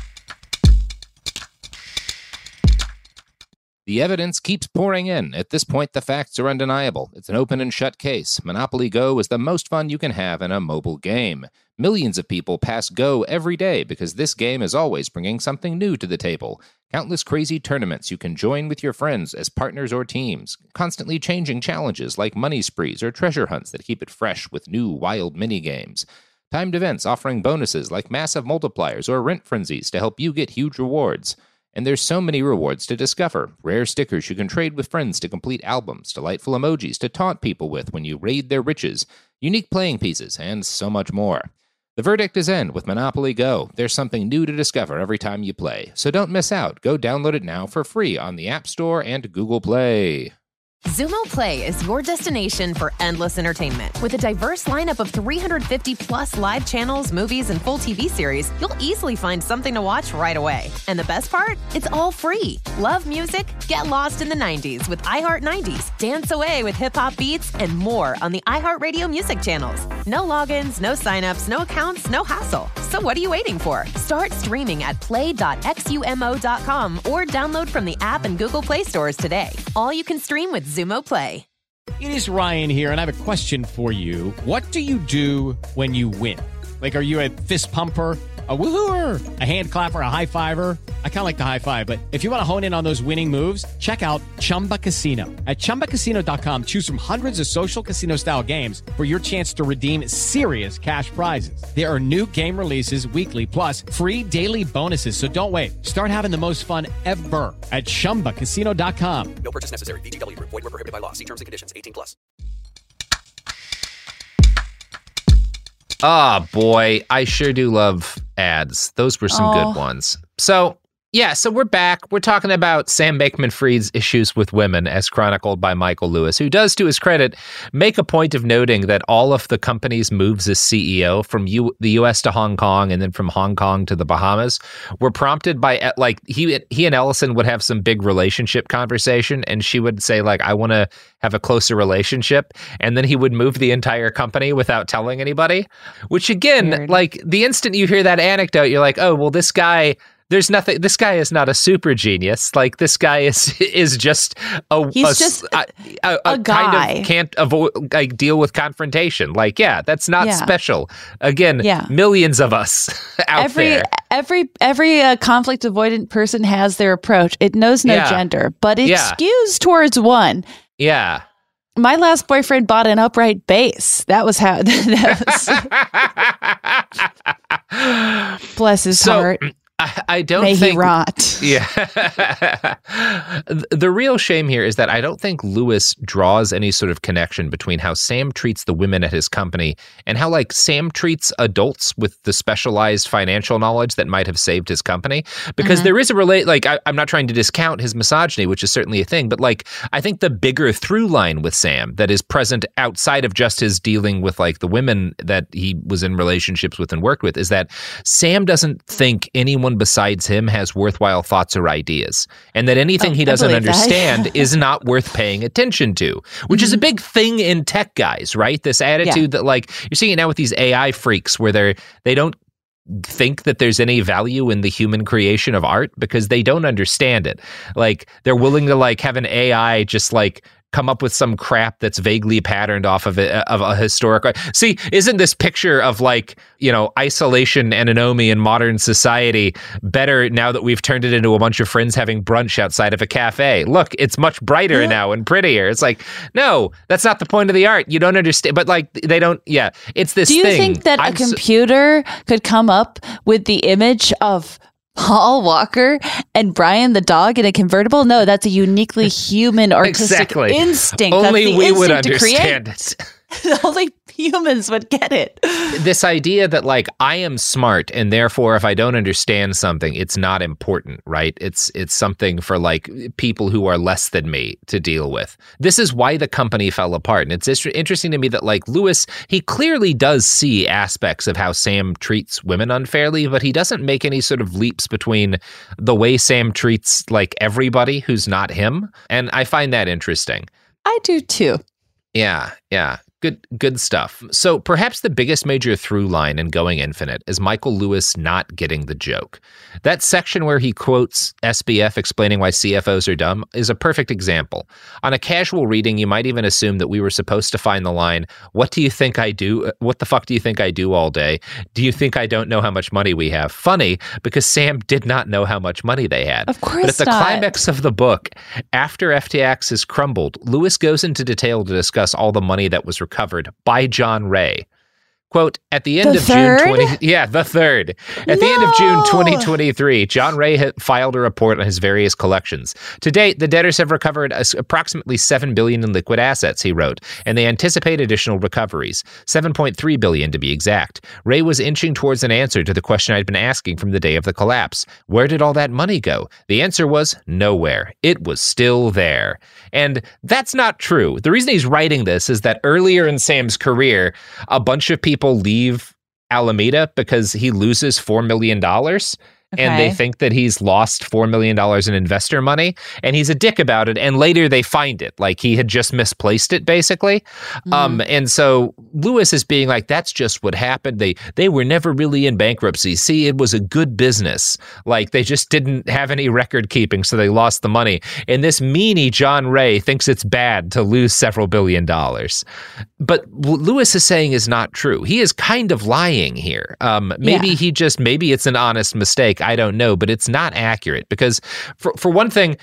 S10: The evidence keeps pouring in. At this point, the facts are undeniable. It's an open and shut case. Monopoly Go is the most fun you can have in a mobile game. Millions of people pass Go every day because this game is always bringing something new to the table. Countless crazy tournaments you can join with your friends as partners or teams. Constantly changing challenges like money sprees or treasure hunts that keep it fresh with new wild mini-games. Timed events offering bonuses like massive multipliers or rent frenzies to help you get huge rewards. And there's so many rewards to discover. Rare stickers you can trade with friends to complete albums, delightful emojis to taunt people with when you raid their riches, unique playing pieces, and so much more. The verdict is in with Monopoly Go. There's something new to discover every time you play. So don't miss out. Go download it now for free on the App Store and Google Play.
S1: Xumo Play is your destination for endless entertainment. With a diverse lineup of 350 plus live channels, movies, and full TV series, you'll easily find something to watch right away. And the best part? It's all free. Love music? Get lost in the 90s with iHeart 90s, dance away with hip-hop beats, and more on the iHeartRadio music channels. No logins, no signups, no accounts, no hassle. So what are you waiting for? Start streaming at play.xumo.com or download from the app and Google Play stores today. All you can stream with Xumo Play.
S2: It is Ryan here, and I have a question for you. What do you do when you win? Like, are you a fist pumper, a woohooer, a hand clapper, a high fiver? I kind of like the high five, but if you want to hone in on those winning moves, check out Chumba Casino. At ChumbaCasino.com, choose from hundreds of social casino-style games for your chance to redeem serious cash prizes. There are new game releases weekly, plus free daily bonuses, so don't wait. Start having the most fun ever at ChumbaCasino.com.
S3: No purchase necessary. VGW Group. Void where prohibited by law. See terms and conditions. 18+.
S6: Oh, boy. I sure do love ads. Those were some good ones. So we're back. We're talking about Sam Bankman-Fried's issues with women as chronicled by Michael Lewis, who does, to his credit, make a point of noting that all of the company's moves as CEO from the U.S. to Hong Kong and then from Hong Kong to the Bahamas were prompted by, like, he and Ellison would have some big relationship conversation, and she would say, like, I want to have a closer relationship, and then he would move the entire company without telling anybody, which, again, weird. Like, the instant you hear that anecdote, you're like, oh, well, this guy... There's nothing. This guy is not a super genius. Like, this guy is just a guy. Kind of can't avoid deal with confrontation. Like, that's not special. Again, millions of us out there.
S7: Every conflict avoidant person has their approach. It knows no gender, but it skews towards one.
S6: Yeah.
S7: My last boyfriend bought an upright bass. That was how. Bless his heart.
S6: I don't
S7: May
S6: think
S7: he rot.
S6: Yeah. The real shame here is that I don't think Lewis draws any sort of connection between how Sam treats the women at his company and how like Sam treats adults with the specialized financial knowledge that might have saved his company. Because there is a I'm not trying to discount his misogyny, which is certainly a thing, but like I think the bigger through line with Sam that is present outside of just his dealing with like the women that he was in relationships with and worked with is that Sam doesn't think anyone besides him has worthwhile thoughts or ideas, and that anything he doesn't understand is not worth paying attention to, which is a big thing in tech guys, right? This attitude that like you're seeing it now with these AI freaks where they don't think that there's any value in the human creation of art because they don't understand it. Like they're willing to like have an AI just like come up with some crap that's vaguely patterned off of a historic. See, isn't this picture of like, you know, isolation and anomie in modern society better now that we've turned it into a bunch of friends having brunch outside of a cafe? Look, it's much brighter now and prettier. It's like, no, that's not the point of the art. You don't understand. But like, they don't. Yeah, it's this thing.
S7: Do you think that a computer could come up with the image of Paul Walker and Brian the dog in a convertible? No, that's a uniquely human artistic instinct.
S6: Only
S7: that's
S6: we would understand it.
S7: Only humans would get it.
S6: This idea that like I am smart and therefore if I don't understand something, it's not important, right? It's something for like people who are less than me to deal with. This is why the company fell apart. And it's interesting to me that like Lewis, he clearly does see aspects of how Sam treats women unfairly, but he doesn't make any sort of leaps between the way Sam treats like everybody who's not him. And I find that interesting.
S7: I do too.
S6: Yeah. Good stuff. So perhaps the biggest major through line in Going Infinite is Michael Lewis not getting the joke. That section where he quotes SBF explaining why CFOs are dumb is a perfect example. On a casual reading, you might even assume that we were supposed to find the line, what do you think I do? What the fuck do you think I do all day? Do you think I don't know how much money we have? Funny, because Sam did not know how much money they had.
S7: Of course
S6: But at the
S7: not.
S6: climax of the book, after FTX has crumbled, Lewis goes into detail to discuss all the money that was recovered by John Ray. Quote, at the end of June the third. At the end of June 2023, John Ray filed a report on his various collections. To date, the debtors have recovered approximately $7 billion in liquid assets, he wrote, and they anticipate additional recoveries, $7.3 billion to be exact. Ray was inching towards an answer to the question I'd been asking from the day of the collapse. Where did all that money go? The answer was nowhere. It was still there. And that's not true. The reason he's writing this is that earlier in Sam's career, a bunch of people leave Alameda because he loses $4 million. And they think that he's lost $4 million in investor money, and he's a dick about it. And later they find it, like he had just misplaced it, basically. And so Lewis is being like, that's just what happened. They were never really in bankruptcy. See, it was a good business. Like they just didn't have any record keeping, so they lost the money. And this meanie John Ray thinks it's bad to lose several $1 billion. But what Lewis is saying is not true. He is kind of lying here. Maybe it's an honest mistake. I don't know, but it's not accurate because for one thing,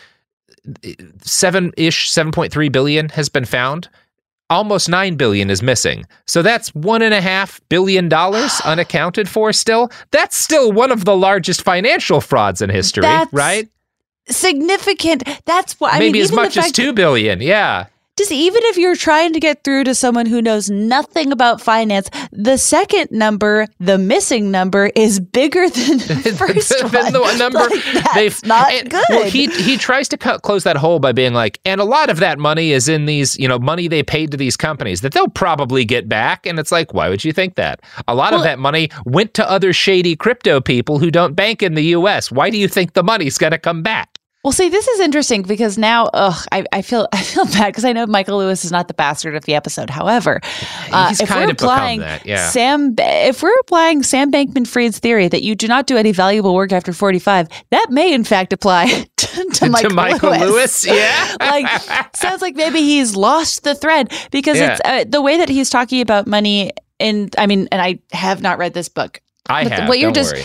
S6: 7.3 billion has been found. Almost $9 billion is missing. So that's $1.5 billion unaccounted for still. That's still one of the largest financial frauds in history, right?
S7: Significant. That's what
S6: maybe as much as $2 billion. Yeah.
S7: Just even if you're trying to get through to someone who knows nothing about finance, the second number, the missing number, is bigger than the first one.
S6: The number.
S7: Like, that's not good.
S6: Well, he tries to close that hole by being like, and a lot of that money is in these, money they paid to these companies that they'll probably get back. And it's like, why would you think that? A lot of that money went to other shady crypto people who don't bank in the U.S. Why do you think the money's going to come back?
S7: Well, see, this is interesting because now, I feel bad because I know Michael Lewis is not the bastard of the episode. However,
S6: he's kind of become that. Yeah.
S7: If we're applying Sam Bankman-Fried's theory that you do not do any valuable work after 45, that may in fact apply to Michael Lewis.
S6: Yeah,
S7: like sounds like maybe he's lost the thread because it's the way that he's talking about money. And I have not read this book.
S6: I have. What you're just.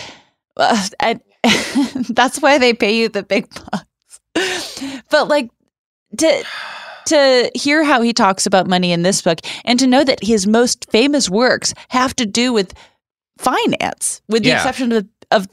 S7: That's why they pay you the big bucks. But like to hear how he talks about money in this book and to know that his most famous works have to do with finance, with the exception of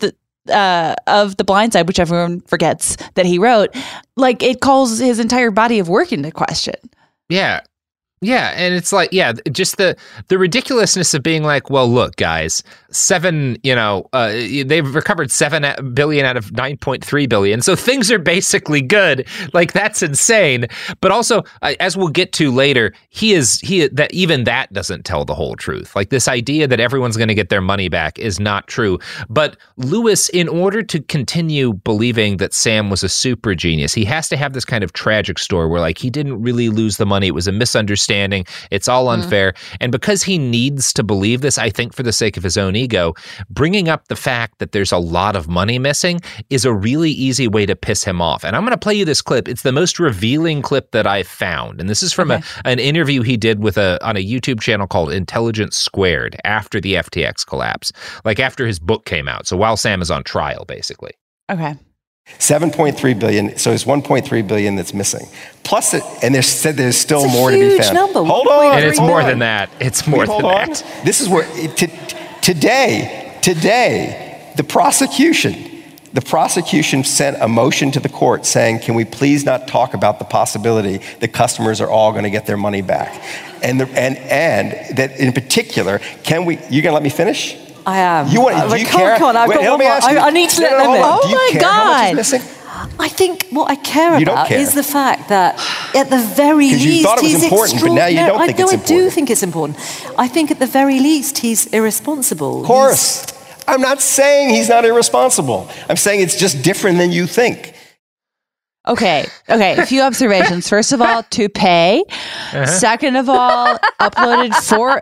S7: of The Blind Side, which everyone forgets that he wrote, like it calls his entire body of work into question.
S6: Yeah. Yeah, and it's like, just the ridiculousness of being like, well, look, guys, they've recovered $7 billion out of $9.3 billion, so things are basically good. Like, that's insane. But also, as we'll get to later, even that doesn't tell the whole truth. Like, this idea that everyone's going to get their money back is not true. But Lewis, in order to continue believing that Sam was a super genius, he has to have this kind of tragic story where, like, he didn't really lose the money. It was a misunderstanding. It's all unfair. And because he needs to believe this, I think for the sake of his own ego, bringing up the fact that there's a lot of money missing is a really easy way to piss him off. And I'm going to play you this clip. It's the most revealing clip that I've found. And this is from an interview he did on a YouTube channel called Intelligence Squared after the FTX collapse, like after his book came out. So while Sam is on trial, basically.
S7: Okay.
S8: 7.3 billion. So it's 1.3 billion that's missing. Plus, there's still more to be found.
S5: Number.
S8: Hold on.
S6: And it's more than that. It's more than that.
S8: This is where today, the prosecution sent a motion to the court saying, can we please not talk about the possibility that customers are all going to get their money back? And that in particular, you going to let me finish?
S5: I am.
S8: Do you care?
S5: I need to let them in.
S7: Oh my God.
S5: I think what I care about is the fact that at the very least,
S8: you thought it was important, but now you don't think it's important.
S5: I do think it's important. I think at the very least, he's irresponsible.
S8: Of course. I'm not saying he's not irresponsible. I'm saying it's just different than you think.
S7: Okay. A few observations. First of all, toupee. Second of all, uploaded for.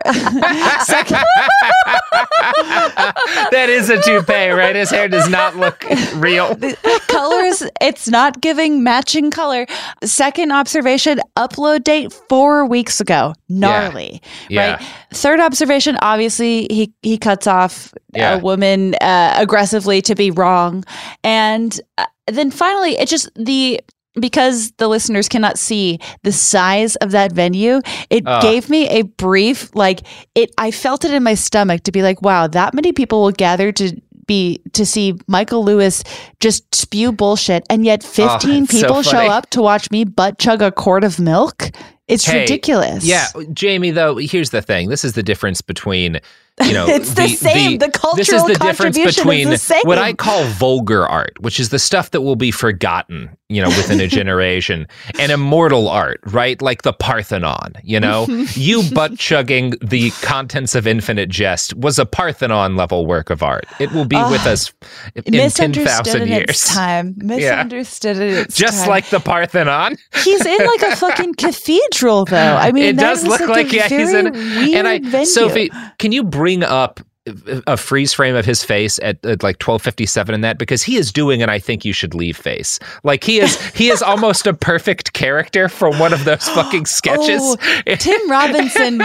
S6: That is a toupee, right? His hair does not look real.
S7: The colors, it's not giving matching color. Second observation, upload date 4 weeks ago. Gnarly.
S6: Yeah.
S7: Right? Third observation, obviously he cuts off a woman aggressively to be wrong. And then finally, it's just because the listeners cannot see the size of that venue, it gave me a brief, I felt it in my stomach to be like, wow, that many people will gather to see Michael Lewis just spew bullshit, and yet 15 people show up to watch me butt chug a quart of milk. It's ridiculous.
S6: Yeah, Jamie, though, here's the thing. This is the difference between,
S7: it's the same. The cultural
S6: this is the difference between
S7: is the same.
S6: what I call vulgar art, which is the stuff that will be forgotten, within a generation, and immortal art, right? Like the Parthenon, You butt chugging the contents of Infinite Jest was a Parthenon level work of art. It will be with us in 10,000 years.
S7: Its time. Misunderstood at its
S6: Just
S7: time.
S6: like the Parthenon.
S7: He's in like a fucking cathedral, though. I mean,
S6: it does look like
S7: he's in.
S6: And
S7: venue.
S6: Sophie, can you bring up a freeze frame of his face at like 12:57 in that, because he is doing an I think you should leave face. Like he is almost a perfect character for one of those fucking sketches.
S7: Oh, Tim Robinson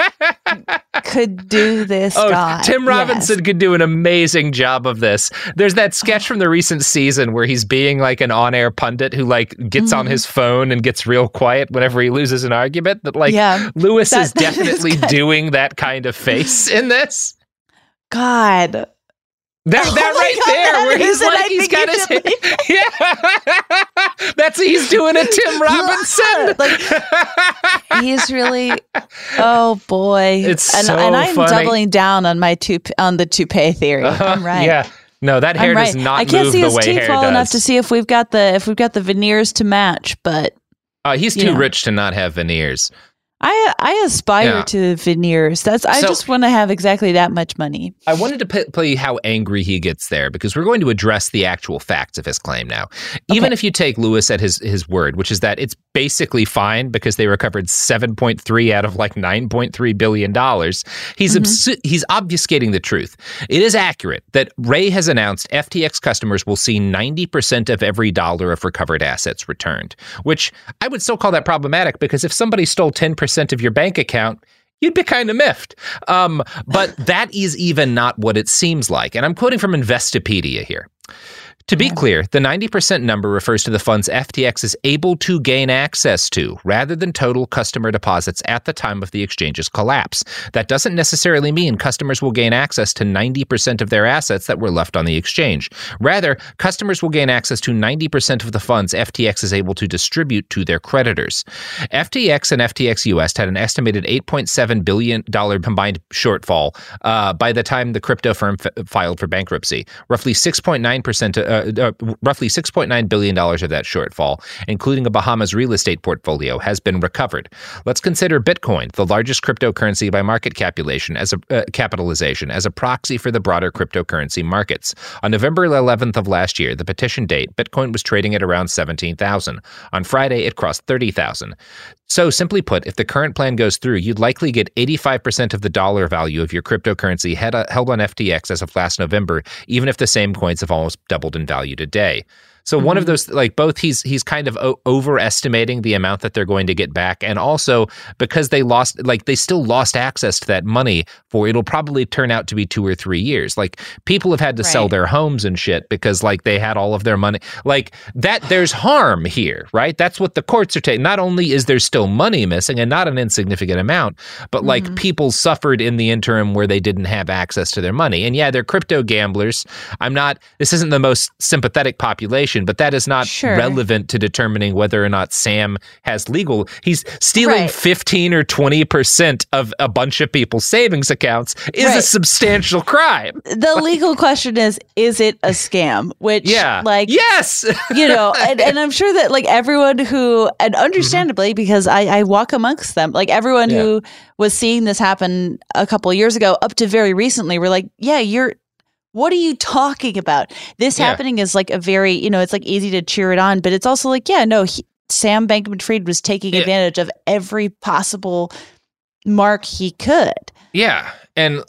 S7: could do this. guy.
S6: Tim Robinson could do an amazing job of this. There's that sketch from the recent season where he's being like an on-air pundit who like gets on his phone and gets real quiet whenever he loses an argument. That Lewis is definitely doing that kind of face in this.
S7: God.
S6: That right there, where he's like, he's got his hand. Yeah. He's doing a Tim Robinson.
S7: He's really, oh boy.
S6: It's
S7: and I'm
S6: funny.
S7: doubling down on on the toupee theory. I'm right.
S6: Yeah. No, that hair does not move the way hair does.
S7: I can't see his teeth well enough to see if we've got the veneers to match, but
S6: he's too rich to not have veneers.
S7: I aspire to veneers. I just want to have exactly that much money.
S6: I wanted to play how angry he gets there, because we're going to address the actual facts of his claim now. Even if you take Lewis at his word, which is that it's basically fine because they recovered 7.3 out of like $9.3 billion, he's obfuscating the truth. It is accurate that Ray has announced FTX customers will see 90% of every dollar of recovered assets returned, which I would still call that problematic, because if somebody stole 10% of your bank account, you'd be kind of miffed. But that is even not what it seems like. And I'm quoting from Investopedia here. To be clear, the 90% number refers to the funds FTX is able to gain access to, rather than total customer deposits at the time of the exchange's collapse. That doesn't necessarily mean customers will gain access to 90% of their assets that were left on the exchange. Rather, customers will gain access to 90% of the funds FTX is able to distribute to their creditors. FTX and FTX US had an estimated $8.7 billion combined shortfall by the time the crypto firm filed for bankruptcy. Roughly $6.9 billion of that shortfall, including a Bahamas real estate portfolio, has been recovered. Let's consider Bitcoin, the largest cryptocurrency by market capitalization, as a proxy for the broader cryptocurrency markets. On November 11th of last year, the petition date, Bitcoin was trading at around 17,000. On Friday, it crossed 30,000. So simply put, if the current plan goes through, you'd likely get 85% of the dollar value of your cryptocurrency held on FTX as of last November, even if the same coins have almost doubled in value today. So one of those, like both, he's kind of overestimating the amount that they're going to get back, and also because they still lost access to that money for, it'll probably turn out to be 2 or 3 years. Like people have had to sell their homes and shit because like they had all of their money. Like that, there's harm here, right? That's what the courts are taking. Not only is there still money missing, and not an insignificant amount, but like people suffered in the interim where they didn't have access to their money. And yeah, they're crypto gamblers. This isn't the most sympathetic population, but that is not relevant to determining whether or not Sam has legal. He's stealing 15 or 20% of a bunch of people's savings accounts is a substantial crime.
S7: The legal question is it a scam? Which,
S6: yes,
S7: and I'm sure that like everyone who, and understandably, because I walk amongst them, like everyone who was seeing this happen a couple of years ago up to very recently, were like, what are you talking about? This happening is like a very, it's like easy to cheer it on, but it's also like, Sam Bankman-Fried was taking advantage of every possible mark he could.
S6: Yeah. And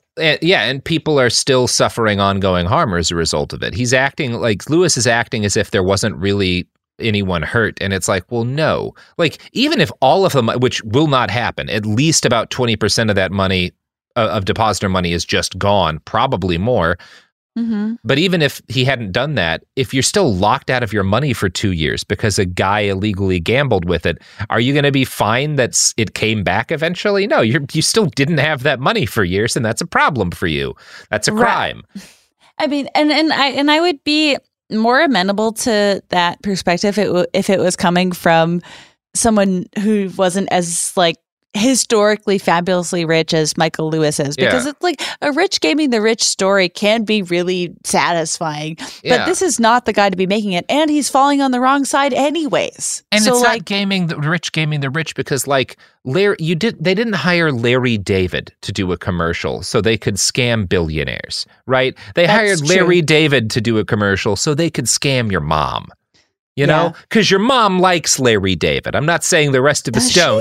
S6: people are still suffering ongoing harm as a result of it. He's acting like Lewis is acting as if there wasn't really anyone hurt. And it's like, well, no, like even if all of them, which will not happen, at least about 20% of that money of depositor money is just gone, probably more. But even if he hadn't done that, if you're still locked out of your money for 2 years because a guy illegally gambled with it, are you going to be fine that it came back eventually? No, you still didn't have that money for years, and that's a problem for you. That's a crime.
S7: I mean, and I would be more amenable to that perspective if it was coming from someone who wasn't as like historically fabulously rich as Michael Lewis is, because it's like a rich gaming the rich story can be really satisfying, but this is not the guy to be making it, and he's falling on the wrong side anyways.
S6: And so it's like, not gaming the rich because like they didn't hire Larry David to do a commercial so they could scam billionaires, right? They hired Larry David to do a commercial so they could scam your mom. You know, because your mom likes Larry David. I'm not saying the rest of us don't.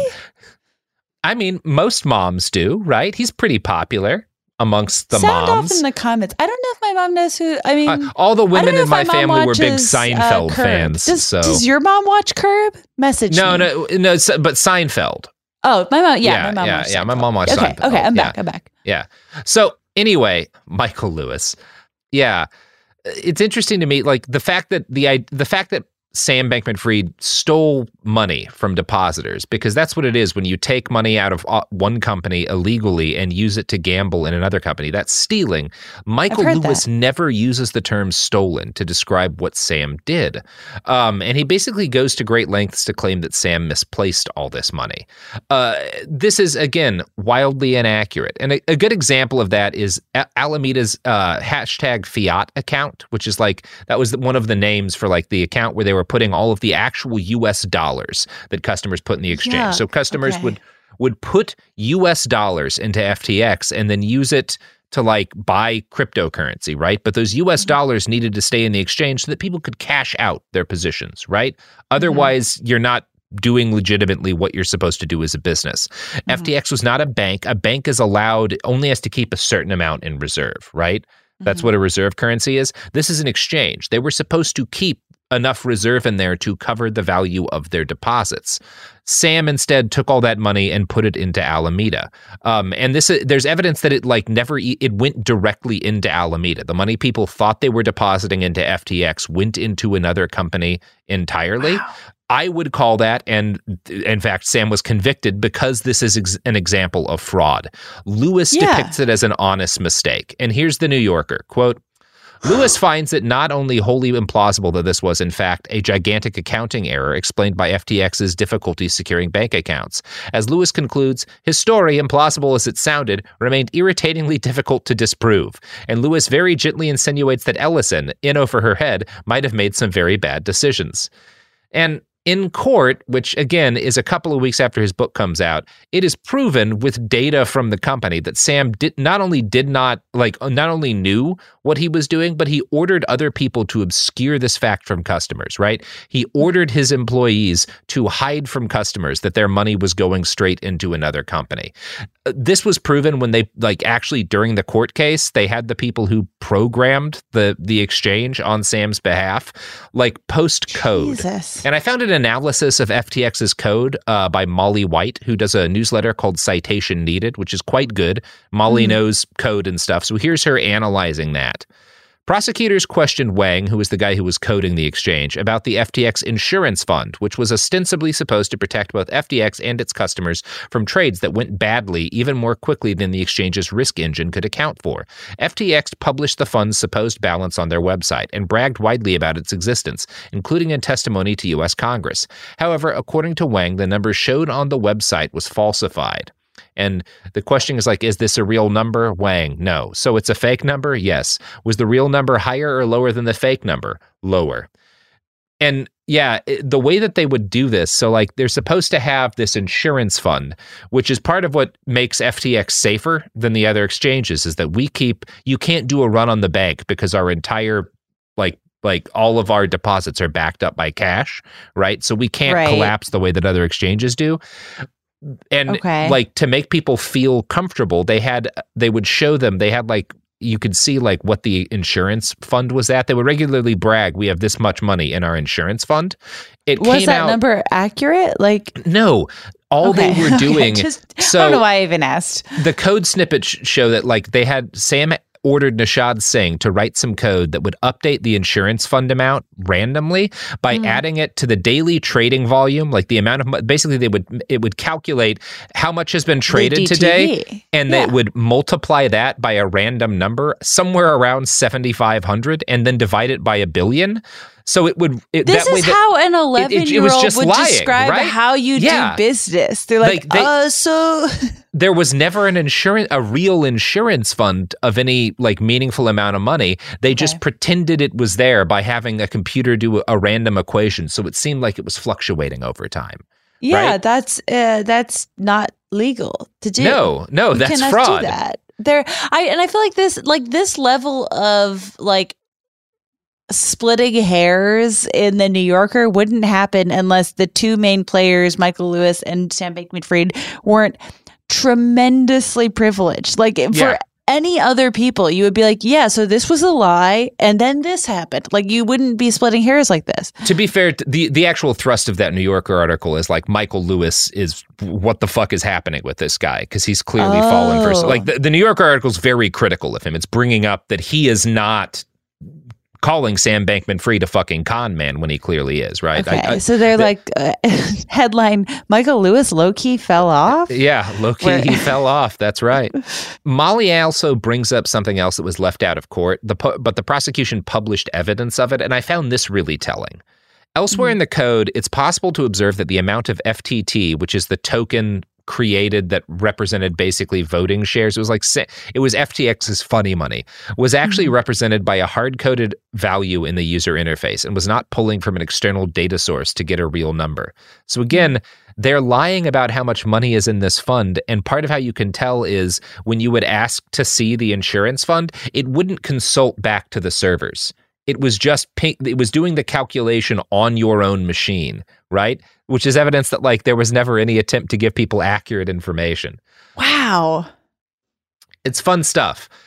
S6: I mean, most moms do, right? He's pretty popular amongst the moms.
S7: Sound off in the comments. I don't know if my mom knows who. I mean,
S6: all the women in my family were big Seinfeld fans.
S7: Does your mom watch Curb? Message me.
S6: No, but Seinfeld.
S7: Oh, my mom.
S6: My mom watched Seinfeld.
S7: Okay, I'm back.
S6: Yeah. So anyway, Michael Lewis. Yeah, it's interesting to me, like the fact that Sam Bankman-Fried stole money from depositors, because that's what it is when you take money out of one company illegally and use it to gamble in another company. That's stealing. Michael Lewis never uses the term stolen to describe what Sam did. And he basically goes to great lengths to claim that Sam misplaced all this money. This is, again, wildly inaccurate. And a good example of that is Alameda's #Fiat account, which is like, that was one of the names for like the account where they were putting all of the actual US dollars that customers put in the exchange. So customers would put US dollars into FTX and then use it to like buy cryptocurrency, right? But those US dollars needed to stay in the exchange so that people could cash out their positions, right? Otherwise, you're not doing legitimately what you're supposed to do as a business. FTX was not a bank. A bank is only has to keep a certain amount in reserve, right? That's what a reserve currency is. This is an exchange. They were supposed to keep enough reserve in there to cover the value of their deposits. Sam instead took all that money and put it into Alameda. And there's evidence that it went directly into Alameda. The money people thought they were depositing into FTX went into another company entirely. Wow. I would call that, and in fact, Sam was convicted because this is an example of fraud. Lewis depicts it as an honest mistake. And here's the New Yorker, quote, Lewis finds it not only wholly implausible that this was, in fact, a gigantic accounting error explained by FTX's difficulty securing bank accounts. As Lewis concludes, his story, implausible as it sounded, remained irritatingly difficult to disprove. And Lewis very gently insinuates that Ellison, in over her head, might have made some very bad decisions. And in court, which again is a couple of weeks after his book comes out, it is proven with data from the company that Sam not only knew what he was doing, but he ordered other people to obscure this fact from customers, right? He ordered his employees to hide from customers that their money was going straight into another company. This was proven when they actually during the court case, they had the people who programmed the exchange on Sam's behalf, post code. Jesus. And I found an analysis of FTX's code by Molly White, who does a newsletter called Citation Needed, which is quite good. Molly knows code and stuff. So here's her analyzing that. Prosecutors questioned Wang, who was the guy who was coding the exchange, about the FTX insurance fund, which was ostensibly supposed to protect both FTX and its customers from trades that went badly even more quickly than the exchange's risk engine could account for. FTX published the fund's supposed balance on their website and bragged widely about its existence, including in testimony to U.S. Congress. However, according to Wang, the number showed on the website was falsified. And the question is is this a real number? Wang, no. So it's a fake number? Yes. Was the real number higher or lower than the fake number? Lower. And yeah, the way that they would do this, so they're supposed to have this insurance fund, which is part of what makes FTX safer than the other exchanges, is that you can't do a run on the bank because our entire, all of our deposits are backed up by cash, right? So we can't collapse the way that other exchanges do. And to make people feel comfortable, they would show them, they had you could see what the insurance fund was at. They would regularly brag, we have this much money in our insurance fund.
S7: Was that number accurate?
S6: No. All they were doing.
S7: I don't know why I even asked.
S6: The code snippets show that they had Sam ordered Nishad Singh to write some code that would update the insurance fund amount randomly by adding it to the daily trading volume, the amount of basically it would calculate how much has been traded today, and it would multiply that by a random number somewhere around 7,500, and then divide it by 1 billion. So it would.
S7: This is how an 11-year-old would describe how you do business. They're so.
S6: There was never a real insurance fund of any meaningful amount of money. They just pretended it was there by having a computer do a random equation, so it seemed like it was fluctuating over time.
S7: Yeah,
S6: right?
S7: that's not legal to do.
S6: No, that's fraud.
S7: Do that. I feel this level of splitting hairs in the New Yorker wouldn't happen unless the two main players, Michael Lewis and Sam Bankman-Fried, weren't tremendously privileged. For any other people, you would be so this was a lie, and then this happened. You wouldn't be splitting hairs like this.
S6: To be fair, the actual thrust of that New Yorker article is Michael Lewis is what the fuck is happening with this guy, because he's clearly fallen for the New Yorker article is very critical of him. It's bringing up that he is not calling Sam Bankman-Fried a fucking con man when he clearly is, right?
S7: Okay, so they're headline, Michael Lewis low-key fell off?
S6: Yeah, low-key he fell off. That's right. Molly also brings up something else that was left out of court, but the prosecution published evidence of it, and I found this really telling. Elsewhere in the code, it's possible to observe that the amount of FTT, which is the token created that represented basically voting shares. It was FTX's funny money, was actually represented by a hard-coded value in the user interface and was not pulling from an external data source to get a real number. So again, they're lying about how much money is in this fund, and part of how you can tell is when you would ask to see the insurance fund, it wouldn't consult back to the servers. It was doing the calculation on your own machine, right? Which is evidence that there was never any attempt to give people accurate information.
S7: Wow.
S6: It's fun stuff.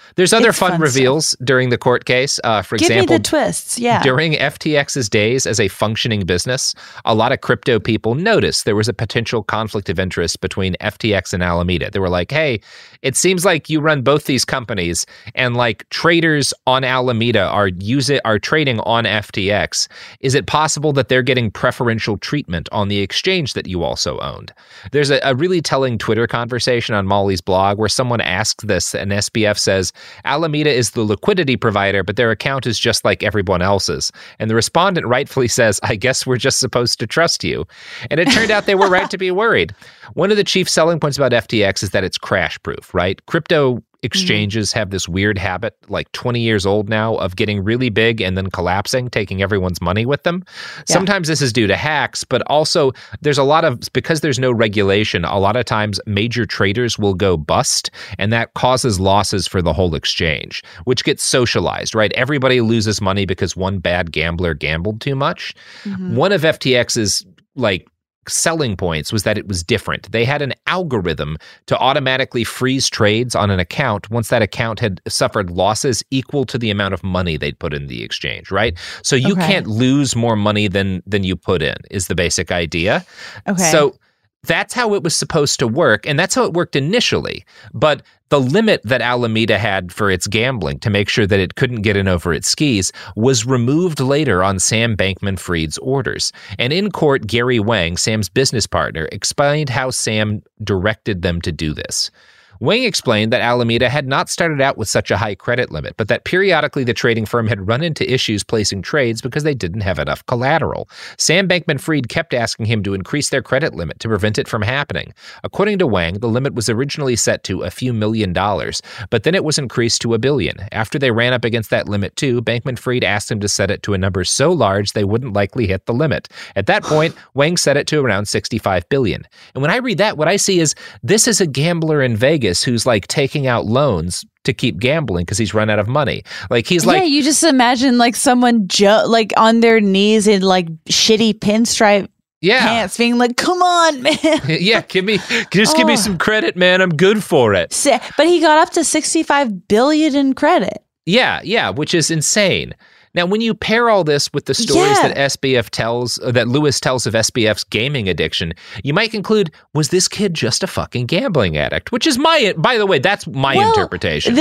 S6: There's other
S7: It's
S6: fun
S7: fun
S6: reveals during the court case. For
S7: Give
S6: example,
S7: me the twists. Yeah.
S6: during FTX's days as a functioning business, a lot of crypto people noticed there was a potential conflict of interest between FTX and Alameda. They were like, hey, it seems like you run both these companies and like traders on Alameda are trading on FTX. Is it possible that they're getting preferential treatment on the exchange that you also owned? There's a really telling Twitter conversation on Molly's blog where someone asks this and SBF says, Alameda is the liquidity provider, but their account is just like everyone else's. And the respondent rightfully says, I guess we're just supposed to trust you. And it turned out they were right to be worried. One of the chief selling points about FTX is that it's crash proof, right? Crypto exchanges have this weird habit, like 20 years old now, of getting really big and then collapsing, taking everyone's money with them. Yeah. Sometimes this is due to hacks, but also because there's no regulation, a lot of times major traders will go bust, and that causes losses for the whole exchange, which gets socialized, right? Everybody loses money because one bad gambler gambled too much. Mm-hmm. One of FTX's selling points was that it was different. They had an algorithm to automatically freeze trades on an account once that account had suffered losses equal to the amount of money they'd put in the exchange, right? So you can't lose more money than you put in, is the basic idea. Okay. So that's how it was supposed to work, and that's how it worked initially. But the limit that Alameda had for its gambling to make sure that it couldn't get in over its skis was removed later on Sam Bankman-Fried's orders. And in court, Gary Wang, Sam's business partner, explained how Sam directed them to do this. Wang explained that Alameda had not started out with such a high credit limit, but that periodically the trading firm had run into issues placing trades because they didn't have enough collateral. Sam Bankman-Fried kept asking him to increase their credit limit to prevent it from happening. According to Wang, the limit was originally set to a few $1 million, but then it was increased to $1 billion. After they ran up against that limit too, Bankman-Fried asked him to set it to a number so large they wouldn't likely hit the limit. At that point, Wang set it to around $65 billion. And when I read that, what I see is this is a gambler in Vegas who's like taking out loans to keep gambling because he's run out of money. Like he's like,
S7: you just imagine like someone like on their knees in like shitty pinstripe pants being like, come on, man.
S6: Yeah, give me some credit, man. I'm good for it.
S7: But he got up to $65 billion in credit.
S6: Yeah, which is insane. Now, when you pair all this with the stories that Lewis tells of SBF's gaming addiction, you might conclude, was this kid just a fucking gambling addict? Which is by the way, that's my interpretation.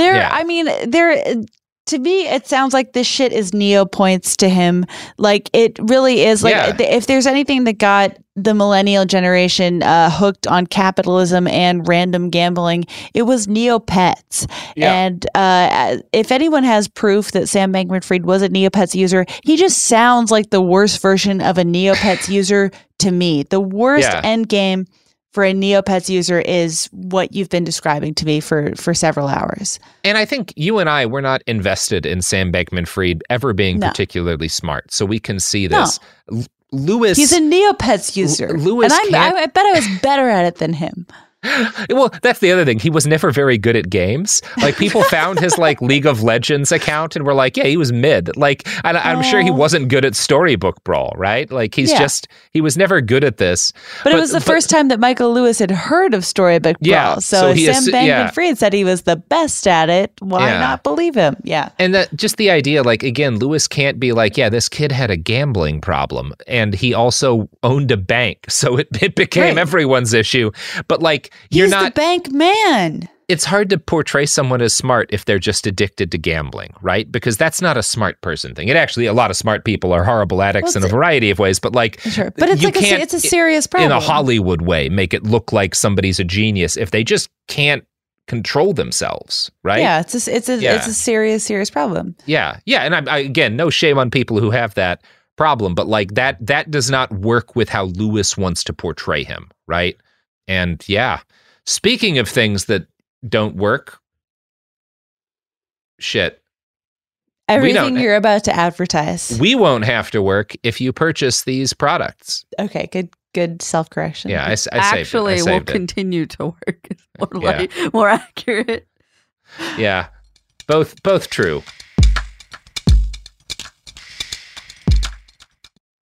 S6: To me, it sounds like this shit is Neo points to him. Like it really is. Like if there's anything that got the millennial generation hooked on capitalism and random gambling, it was Neopets. Yeah. And if anyone has proof that Sam Bankman-Fried was a Neopets user, he just sounds like the worst version of a Neopets user to me. The worst end game for a Neopets user is what you've been describing to me for several hours. And I think you and I, we're not invested in Sam Bankman-Fried ever being particularly smart, so we can see this. No. Lewis,
S7: he's a Neopets user, and I bet I was better at it than him.
S6: Well, that's the other thing. He was never very good at games. Like people found his like League of Legends account and were like, yeah, he was mid. Like I'm sure he wasn't good at Storybook Brawl, right? Like he was never good at this.
S7: But it was the first time that Michael Lewis had heard of Storybook Brawl. So Sam Bankman-Fried said he was the best at it. Why not believe him? Yeah.
S6: And that just the idea, like again, Lewis can't be like, yeah, this kid had a gambling problem and he also owned a bank, so it became everyone's issue. But like,
S7: he's the bank man.
S6: It's hard to portray someone as smart if they're just addicted to gambling, right? Because that's not a smart person thing. A lot of smart people are horrible addicts in a variety of ways, but like,
S7: but it's it's a serious problem
S6: in a Hollywood way. Make it look like somebody's a genius if they just can't control themselves, right?
S7: Yeah, it's a serious problem.
S6: Yeah, and I again, no shame on people who have that problem, but like that does not work with how Lewis wants to portray him, right? And speaking of things that don't work, shit.
S7: Everything you're about to advertise.
S6: We won't have to work if you purchase these products.
S7: Okay, good self-correction.
S6: Yeah, I saved
S11: Actually,
S6: it.
S11: will continue to work. More accurate.
S6: Yeah, both true.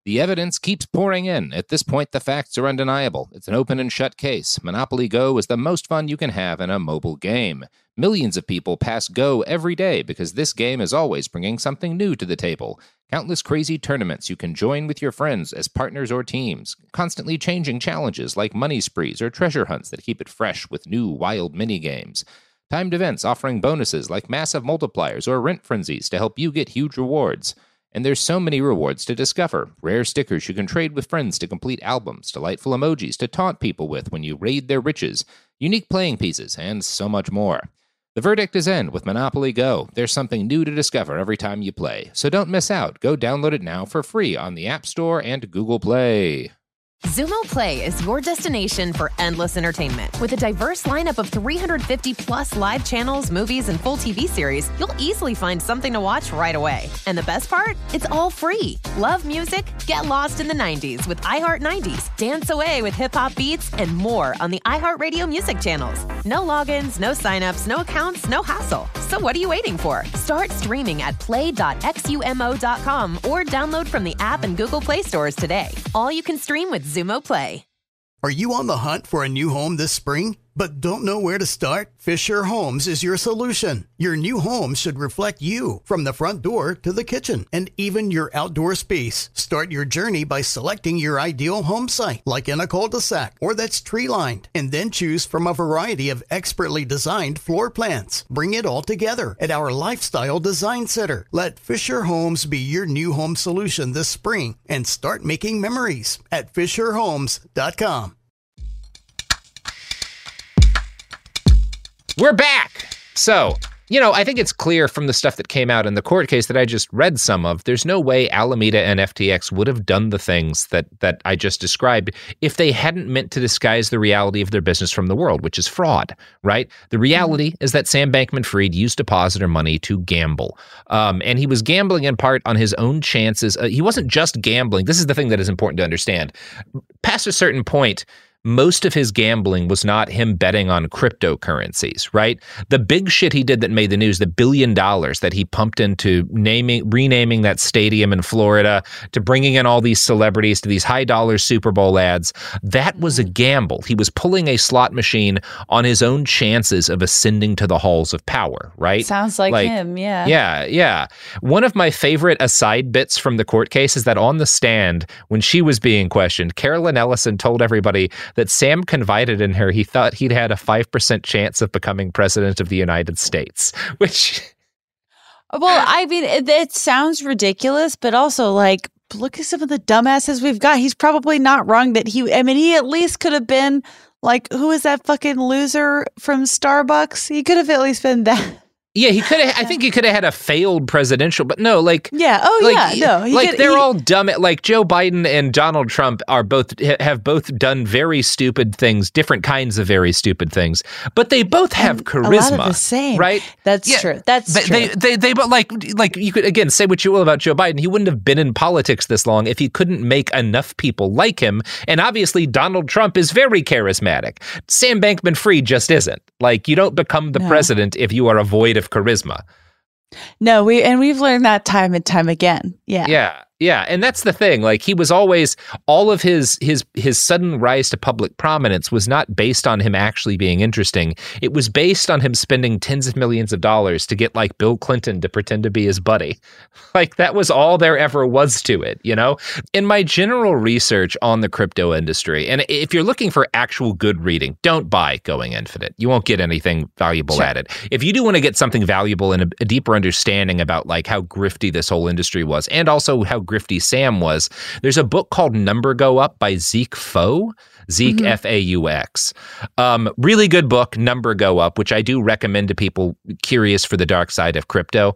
S10: The evidence keeps pouring in. At this point, the facts are undeniable. It's an open and shut case. Monopoly Go is the most fun you can have in a mobile game. Millions of people pass Go every day because this game is always bringing something new to the table. Countless crazy tournaments you can join with your friends as partners or teams. Constantly changing challenges like money sprees or treasure hunts that keep it fresh with new wild mini-games. Timed events offering bonuses like massive multipliers or rent frenzies to help you get huge rewards. And there's so many rewards to discover. Rare stickers you can trade with friends to complete albums, delightful emojis to taunt people with when you raid their riches, unique playing pieces, and so much more. The verdict is in with Monopoly Go. There's something new to discover every time you play. So don't miss out. Go download it now for free on the App Store and Google Play.
S1: Xumo Play is your destination for endless entertainment. With a diverse lineup of 350 plus live channels, movies, and full TV series, you'll easily find something to watch right away. And the best part? It's all free. Love music? Get lost in the 90s with iHeart 90s. Dance away with hip-hop beats and more on the iHeartRadio music channels. No logins, no signups, no accounts, no hassle. So what are you waiting for? Start streaming at play.xumo.com or download from the app and Google Play stores today. All you can stream with Xumo Play.
S4: Are you on the hunt for a new home this spring, but don't know where to start? Fisher Homes is your solution. Your new home should reflect you, from the front door to the kitchen, and even your outdoor space. Start your journey by selecting your ideal home site, like in a cul-de-sac or that's tree-lined, and then choose from a variety of expertly designed floor plans. Bring it all together at our Lifestyle Design Center. Let Fisher Homes be your new home solution this spring and start making memories at FisherHomes.com.
S6: We're back. So, I think it's clear from the stuff that came out in the court case that I just read some of, there's no way Alameda and FTX would have done the things that I just described if they hadn't meant to disguise the reality of their business from the world, which is fraud, right? The reality is that Sam Bankman-Fried used depositor money to gamble. And he was gambling in part on his own chances. He wasn't just gambling. This is the thing that is important to understand. Past a certain point, most of his gambling was not him betting on cryptocurrencies, right? The big shit he did that made the news, the $1 billion that he pumped into renaming that stadium in Florida, to bringing in all these celebrities to these high-dollar Super Bowl ads, that was a gamble. He was pulling a slot machine on his own chances of ascending to the halls of power, right?
S7: Sounds like him, yeah.
S6: Yeah. One of my favorite aside bits from the court case is that on the stand, when she was being questioned, Carolyn Ellison told everybody that Sam confided in her he thought he'd had a 5% chance of becoming president of the United States, which...
S7: Well, I mean, it sounds ridiculous, but also, like, look at some of the dumbasses we've got. He's probably not wrong that he at least could have been, like, who is that fucking loser from Starbucks? He could have at least been that.
S6: Yeah, he could have. I think he could have had a failed presidential, but no, like,
S7: yeah,
S6: they're all dumb. Like Joe Biden and Donald Trump have both done very stupid things, different kinds of very stupid things, but they both have charisma.
S7: A lot of the same,
S6: right?
S7: That's true. That's true.
S6: They but like you could again say what you will about Joe Biden. He wouldn't have been in politics this long if he couldn't make enough people like him. And obviously, Donald Trump is very charismatic. Sam Bankman-Fried just isn't. Like, you don't become the president if you are a void of charisma.
S7: No, we've learned that time and time again.
S6: Yeah, and that's the thing. Like, he was always, all of his sudden rise to public prominence was not based on him actually being interesting. It was based on him spending tens of millions of dollars to get, like, Bill Clinton to pretend to be his buddy. Like, that was all there ever was to it, In my general research on the crypto industry, and if you're looking for actual good reading, don't buy Going Infinite. You won't get anything valuable at it. If you do want to get something valuable and a deeper understanding about, like, how grifty this whole industry was, and also how grifty Sam was, there's a book called Number Go Up by Zeke Faux. Zeke, F-A-U-X. Really good book, Number Go Up, which I do recommend to people curious for the dark side of crypto.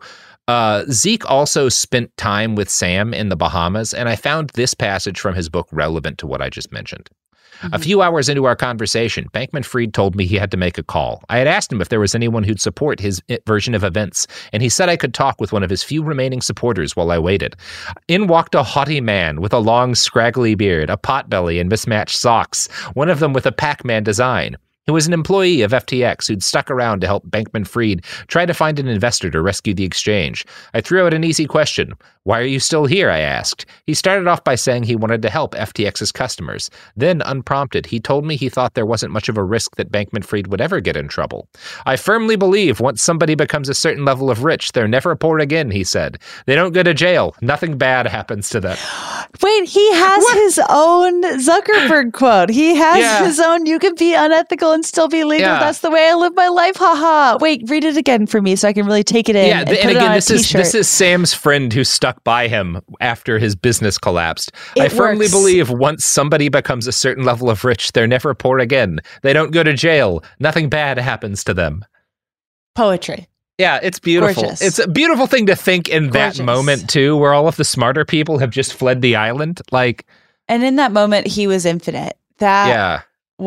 S6: Zeke also spent time with Sam in the Bahamas, and I found this passage from his book relevant to what I just mentioned. A few hours into our conversation, Bankman-Fried told me he had to make a call. I had asked him if there was anyone who'd support his version of events, and he said I could talk with one of his few remaining supporters while I waited. In walked a haughty man with a long, scraggly beard, a potbelly, and mismatched socks, one of them with a Pac-Man design. He was an employee of FTX who'd stuck around to help Bankman-Fried try to find an investor to rescue the exchange. I threw out an easy question. Why are you still here? I asked. He started off by saying he wanted to help FTX's customers. Then, unprompted, he told me he thought there wasn't much of a risk that Bankman-Fried would ever get in trouble. I firmly believe once somebody becomes a certain level of rich, they're never poor again, he said. They don't go to jail. Nothing bad happens to them.
S7: Wait, he has his own Zuckerberg quote. He has his own, you can be unethical and still be legal. That's the way I live my life. Haha. Wait, read it again for me so I can really take it in.
S6: Yeah,
S7: and
S6: again, this is Sam's friend who stuck by him after his business collapsed. I firmly believe once somebody becomes a certain level of rich, they're never poor again. They don't go to jail. Nothing bad happens to them.
S7: Poetry.
S6: Yeah, it's beautiful.
S7: Gorgeous.
S6: It's a beautiful thing to think in that moment, too, where all of the smarter people have just fled the island.
S7: And in that moment, he was infinite. Wow.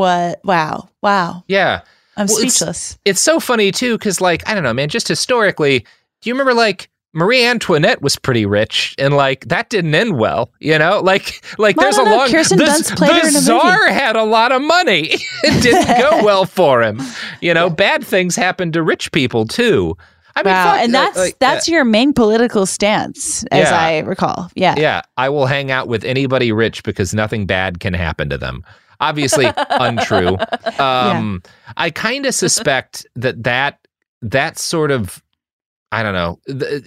S6: Yeah.
S7: I'm speechless.
S6: It's so funny, too, because, I don't know, man, just historically, do you remember, Marie Antoinette was pretty rich, and that didn't end well, you know? There's a long...
S7: Kirsten Dunst played her in a movie.
S6: The Tsar had a lot of money. It didn't go well for him. You know, bad things happen to rich people, too. I mean,
S7: wow, and that's your main political stance, as I recall. Yeah.
S6: Yeah, I will hang out with anybody rich because nothing bad can happen to them. Obviously untrue. I kind of suspect that sort of, I don't know,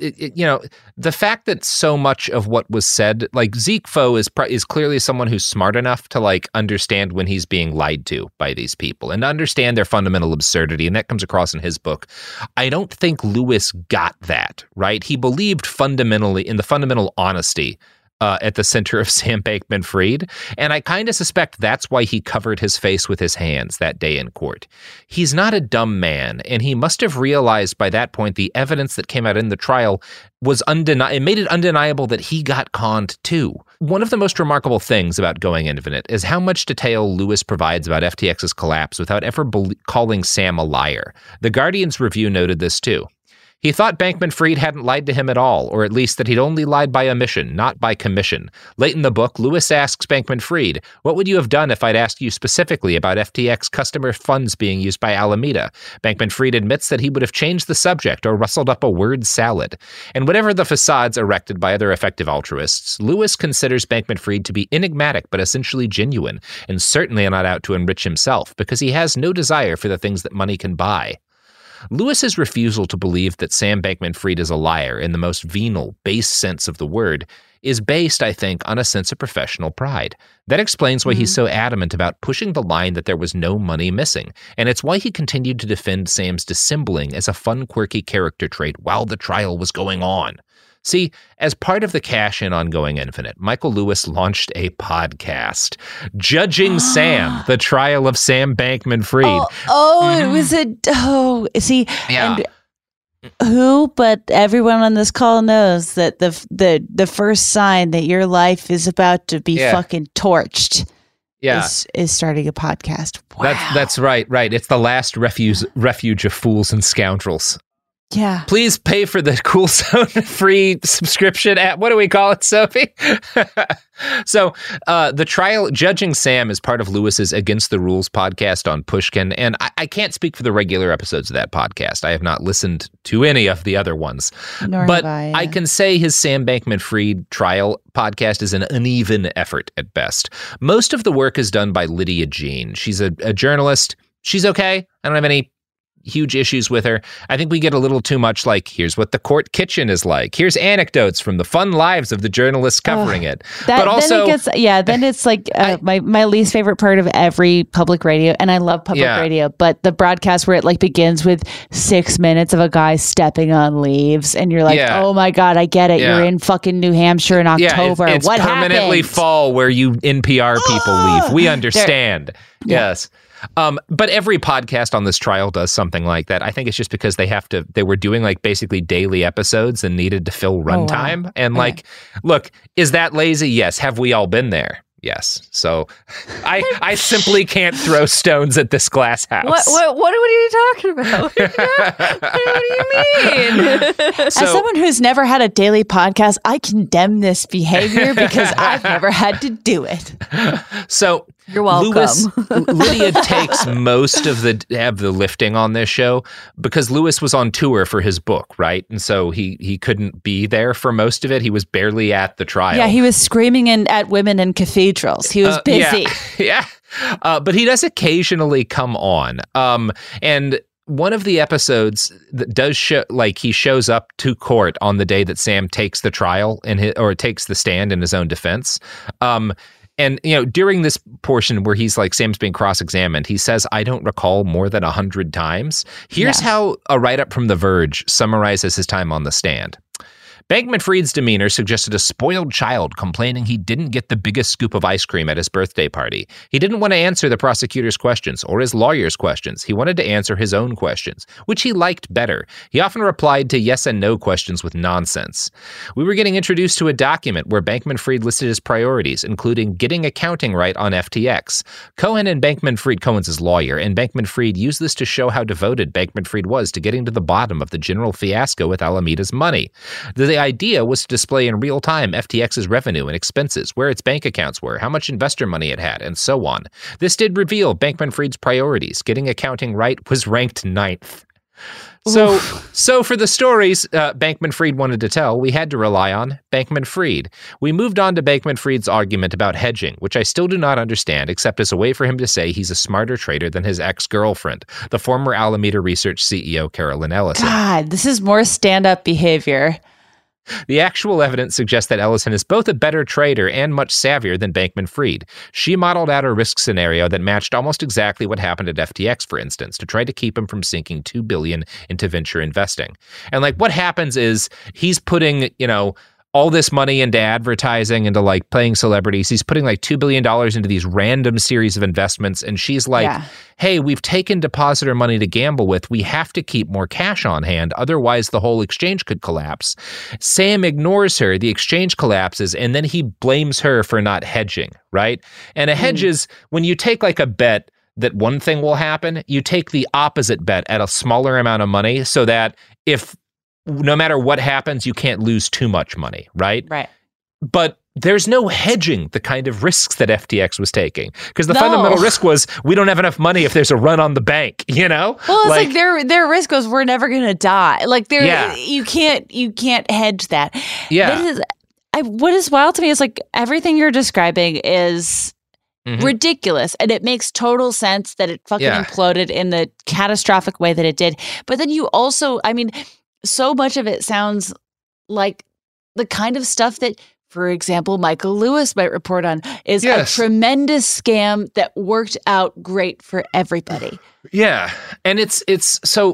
S6: the fact that so much of what was said, Zeke Faux is clearly someone who's smart enough to understand when he's being lied to by these people and understand their fundamental absurdity, and that comes across in his book. I don't think Lewis got that, right? He believed fundamentally in the fundamental honesty at the center of Sam Bankman-Fried, and I kind of suspect that's why he covered his face with his hands that day in court. He's not a dumb man, and he must have realized by that point the evidence that came out in the trial was it made it undeniable that he got conned too. One of the most remarkable things about Going Infinite is how much detail Lewis provides about FTX's collapse without ever calling Sam a liar. The Guardian's review noted this too. He thought Bankman-Fried hadn't lied to him at all, or at least that he'd only lied by omission, not by commission. Late in the book, Lewis asks Bankman-Fried, "What would you have done if I'd asked you specifically about FTX customer funds being used by Alameda?" Bankman-Fried admits that he would have changed the subject or rustled up a word salad. And whatever the facades erected by other effective altruists, Lewis considers Bankman-Fried to be enigmatic but essentially genuine, and certainly not out to enrich himself, because he has no desire for the things that money can buy. Lewis's refusal to believe that Sam Bankman-Fried is a liar in the most venal, base sense of the word is based, I think, on a sense of professional pride. That explains why he's so adamant about pushing the line that there was no money missing, and it's why he continued to defend Sam's dissembling as a fun, quirky character trait while the trial was going on. See, as part of the cash-in on Going Infinite, Michael Lewis launched a podcast, Judging Sam, the trial of Sam Bankman-Fried.
S7: It was and who but everyone on this call knows that the first sign that your life is about to be fucking torched is starting a podcast. Wow.
S6: That's right. It's the last refuge of fools and scoundrels.
S7: Yeah.
S6: Please pay for the Cool Zone free subscription at, what do we call it, Sophie? So the trial, Judging Sam, is part of Lewis's Against the Rules podcast on Pushkin, and I can't speak for the regular episodes of that podcast. I have not listened to any of the other ones. But I can say his Sam Bankman-Fried trial podcast is an uneven effort at best. Most of the work is done by Lydia Jean. She's a journalist. She's okay. I don't have any huge issues with her. I think we get a little too much here's what the court kitchen is like. Here's anecdotes from the fun lives of the journalists covering it. But also,
S7: then it's my least favorite part of every public radio, and I love public radio, but the broadcast where it begins with 6 minutes of a guy stepping on leaves, and you're like, oh my God, I get it. You're in fucking New Hampshire in October.
S6: It's
S7: what
S6: permanently
S7: happened?
S6: fall where you NPR people leave. We understand. Yes. But every podcast on this trial does something like that. I think it's just because they were doing basically daily episodes and needed to fill runtime. Wow. And look, is that lazy? Yes. Have we all been there? Yes. So I simply can't throw stones at this glass house.
S11: What are you talking about? What do you mean?
S7: As someone who's never had a daily podcast, I condemn this behavior because I've never had to do it.
S6: So
S7: You're welcome.
S6: Lydia takes most of the lifting on this show because Lewis was on tour for his book, right? And so he couldn't be there for most of it. He was barely at the trial.
S7: Yeah, he was screaming at women in cathedrals. He was busy.
S6: Yeah. But he does occasionally come on. And one of the episodes that does show, like, he shows up to court on the day that Sam takes the trial or takes the stand in his own defense. And, during this portion where he's like, Sam's being cross-examined, he says, I don't recall more than 100 times. Here's how a write-up from The Verge summarizes his time on the stand. Bankman-Fried's demeanor suggested a spoiled child complaining he didn't get the biggest scoop of ice cream at his birthday party. He didn't want to answer the prosecutor's questions or his lawyer's questions. He wanted to answer his own questions, which he liked better. He often replied to yes and no questions with nonsense. We were getting introduced to a document where Bankman-Fried listed his priorities, including getting accounting right on FTX. Cohen and Bankman-Fried, Cohen's his lawyer, and Bankman-Fried used this to show how devoted Bankman-Fried was to getting to the bottom of the general fiasco with Alameda's money. The idea was to display in real time FTX's revenue and expenses, where its bank accounts were, how much investor money it had, and so on. This did reveal Bankman-Fried's priorities. Getting accounting right was ranked 9th. So for the stories Bankman-Fried wanted to tell, we had to rely on Bankman-Fried. We moved on to Bankman-Fried's argument about hedging, which I still do not understand, except as a way for him to say he's a smarter trader than his ex-girlfriend, the former Alameda Research CEO, Carolyn Ellison.
S7: God, this is more stand-up behavior.
S6: The actual evidence suggests that Ellison is both a better trader and much savvier than Bankman-Fried. She modeled out a risk scenario that matched almost exactly what happened at FTX, for instance, to try to keep him from sinking $2 billion into venture investing. And what happens is he's putting, all this money into advertising, into playing celebrities. He's putting $2 billion into these random series of investments. And she's hey, we've taken depositor money to gamble with. We have to keep more cash on hand. Otherwise, the whole exchange could collapse. Sam ignores her. The exchange collapses. And then he blames her for not hedging, right? And a hedge is when you take a bet that one thing will happen, you take the opposite bet at a smaller amount of money so that no matter what happens, you can't lose too much money, right?
S7: Right.
S6: But there's no hedging the kind of risks that FTX was taking because the fundamental risk was we don't have enough money if there's a run on the bank,
S7: Well, it's their risk was we're never going to die. You can't hedge that.
S6: Yeah.
S7: What is wild to me is everything you're describing is ridiculous, and it makes total sense that it fucking imploded in the catastrophic way that it did. But then you also, so much of it sounds like the kind of stuff that, for example, Michael Lewis might report on is a tremendous scam that worked out great for everybody.
S6: Yeah. And it's so,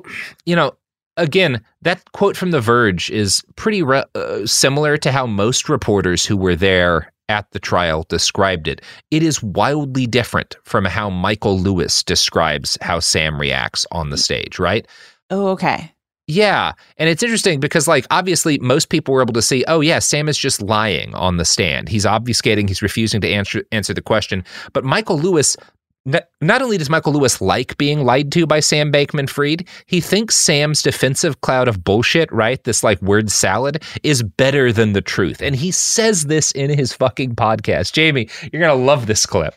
S6: again, that quote from The Verge is pretty similar to how most reporters who were there at the trial described it. It is wildly different from how Michael Lewis describes how Sam reacts on the stage, right?
S7: Oh, okay.
S6: Yeah. And it's interesting because obviously most people were able to see, oh yeah, Sam is just lying on the stand. He's obfuscating. He's refusing to answer the question. But Michael Lewis, not only does Michael Lewis like being lied to by Sam Bankman-Fried, he thinks Sam's defensive cloud of bullshit, right? This word salad is better than the truth. And he says this in his fucking podcast. Jamie, you're going to love this clip.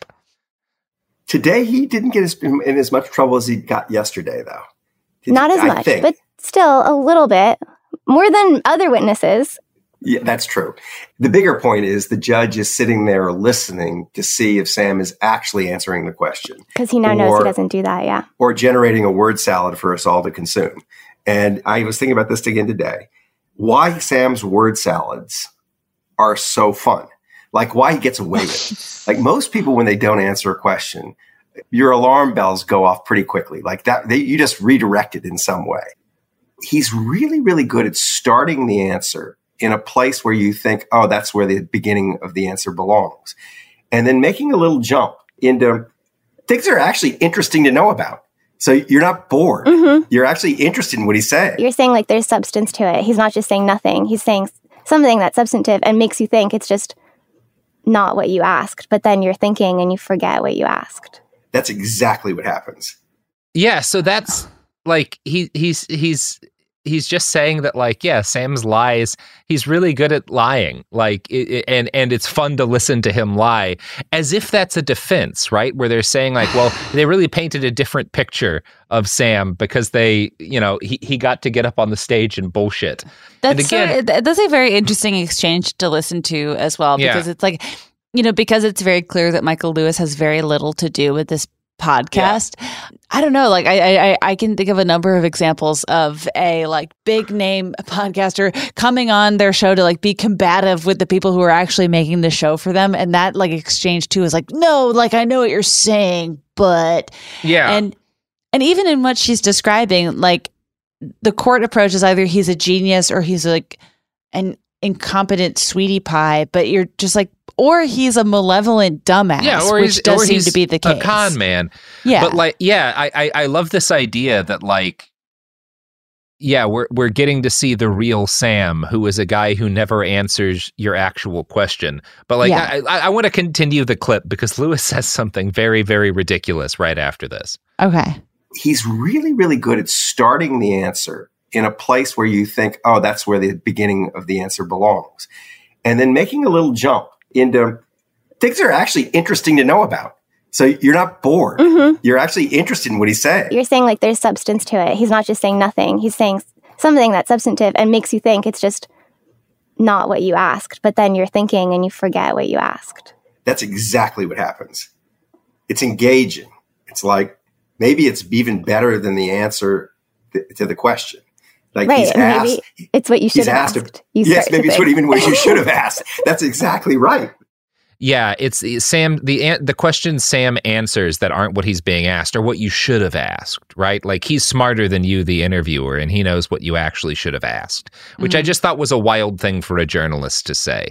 S8: Today, he didn't get in as much trouble as he got yesterday, though.
S12: Not as much, but still a little bit. More than other witnesses.
S8: Yeah, that's true. The bigger point is the judge is sitting there listening to see if Sam is actually answering the question.
S12: Because he now knows he doesn't do that, yeah.
S8: Or generating a word salad for us all to consume. And I was thinking about this again today. Why Sam's word salads are so fun. Why he gets away with it. Most people, when they don't answer a question, your alarm bells go off pretty quickly. You just redirect it in some way. He's really, really good at starting the answer in a place where you think, oh, that's where the beginning of the answer belongs. And then making a little jump into things that are actually interesting to know about. So you're not bored. Mm-hmm. You're actually interested in what he's saying.
S12: You're saying there's substance to it. He's not just saying nothing. He's saying something that's substantive and makes you think it's just not what you asked. But then you're thinking and you forget what you asked.
S8: That's exactly what happens.
S6: Yeah. So that's he's just saying that, like, yeah, Sam's lies. He's really good at lying, like, and it's fun to listen to him lie, as if that's a defense, right? Where they're saying, like, well, they really painted a different picture of Sam because they, he got to get up on the stage and bullshit.
S7: That's a very interesting exchange to listen to as well, because it's like, because it's very clear that Michael Lewis has very little to do with this podcast. Yeah. I don't know, like I can think of a number of examples of a like big name podcaster coming on their show to like be combative with the people who are actually making the show for them, and that like exchange too is like, no, like I know what you're saying, but and even in what she's describing, like the court approach is either he's a genius or he's like an incompetent sweetie pie, but you're just like, or he's a malevolent dumbass, which does seem to be the case.
S6: A con man.
S7: Yeah.
S6: But like, I love this idea that like, we're getting to see the real Sam, who is a guy who never answers your actual question. But like, I want to continue the clip because Lewis says something very, very ridiculous right after this.
S7: Okay.
S8: He's really, really good at starting the answer in a place where you think, oh, that's where the beginning of the answer belongs. And then making a little jump into things that are actually interesting to know about. So you're not bored. Mm-hmm. You're actually interested in what he's saying.
S12: You're saying like there's substance to it. He's not just saying nothing. He's saying something that's substantive and makes you think it's just not what you asked. But then you're thinking and you forget what you asked.
S8: That's exactly what happens. It's engaging. It's like maybe it's even better than the answer to the question. Like
S12: right,
S8: he's asked,
S12: maybe it's what you should have asked.
S8: Yes, maybe it's what you should have asked. That's exactly right.
S6: Yeah, it's Sam. The questions Sam answers that aren't what he's being asked are what you should have asked, right? Like he's smarter than you, the interviewer, and he knows what you actually should have asked, which I just thought was a wild thing for a journalist to say.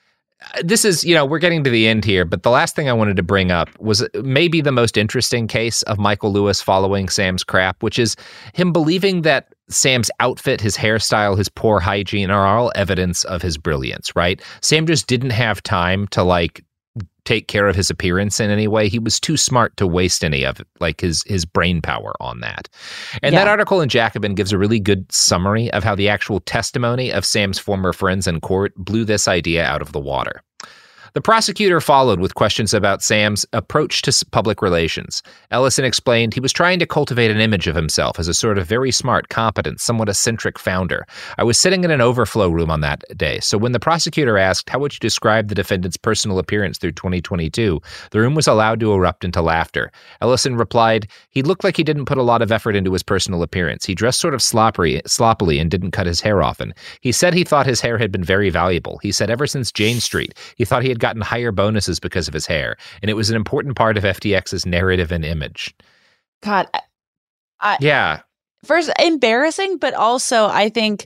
S6: This is, we're getting to the end here, but the last thing I wanted to bring up was maybe the most interesting case of Michael Lewis following Sam's crap, which is him believing that Sam's outfit, his hairstyle, his poor hygiene are all evidence of his brilliance, right? Sam just didn't have time to like take care of his appearance in any way. He was too smart to waste any of it, like his brain power on that. And that article in Jacobin gives a really good summary of how the actual testimony of Sam's former friends in court blew this idea out of the water. The prosecutor followed with questions about Sam's approach to public relations. Ellison explained he was trying to cultivate an image of himself as a sort of very smart, competent, somewhat eccentric founder. I was sitting in an overflow room on that day, so when the prosecutor asked, how would you describe the defendant's personal appearance through 2022, the room was allowed to erupt into laughter. Ellison replied, he looked like he didn't put a lot of effort into his personal appearance. He dressed sort of sloppily and didn't cut his hair often. He said he thought his hair had been very valuable. He said ever since Jane Street, he thought he had gotten higher bonuses because of his hair, and it was an important part of FTX's narrative and image.
S7: God, first embarrassing, but also I think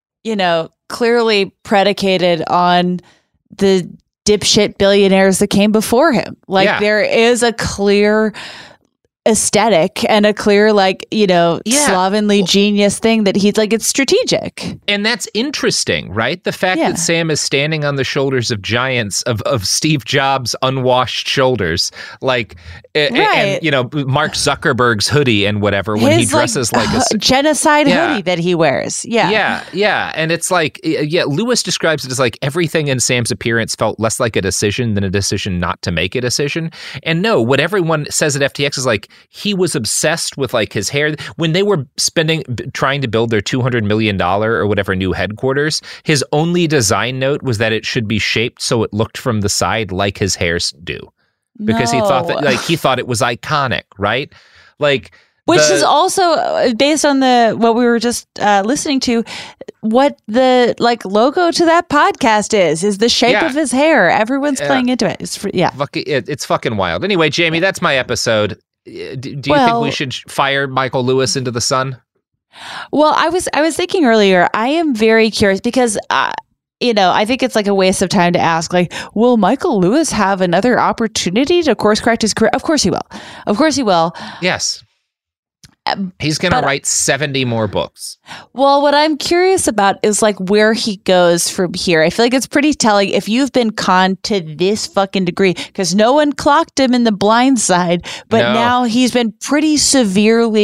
S7: clearly predicated on the dipshit billionaires that came before him. Like there is a clear aesthetic and a clear slovenly genius thing that he's like, it's strategic.
S6: And that's interesting, right? The fact that Sam is standing on the shoulders of giants, of Steve Jobs' unwashed shoulders, like and Mark Zuckerberg's hoodie and whatever when he dresses like a
S7: genocide hoodie that he wears.
S6: And it's like Lewis describes it as like everything in Sam's appearance felt less like a decision than a decision not to make a decision. And no, what everyone says at FTX is like he was obsessed with like his hair. When they were trying to build their $200 million or whatever new headquarters, his only design note was that it should be shaped so it looked from the side like his hairs do. Because he thought that he thought it was iconic, right? Like
S7: which is also based on what we were just listening to, what the logo to that podcast is the shape of his hair. Everyone's playing into it.
S6: It's fucking wild. Anyway, Jamie, that's my episode. Do you think we should fire Michael Lewis into the sun?
S7: Well, I was thinking earlier, I am very curious because I think it's like a waste of time to ask, like, will Michael Lewis have another opportunity to course correct his career? Of course he will. Of course he will.
S6: Yes. He's going to write 70 more books.
S7: Well, what I'm curious about is like where he goes from here. I feel like it's pretty telling if you've been conned to this fucking degree, because no one clocked him in The Blind Side, but now he's been pretty severely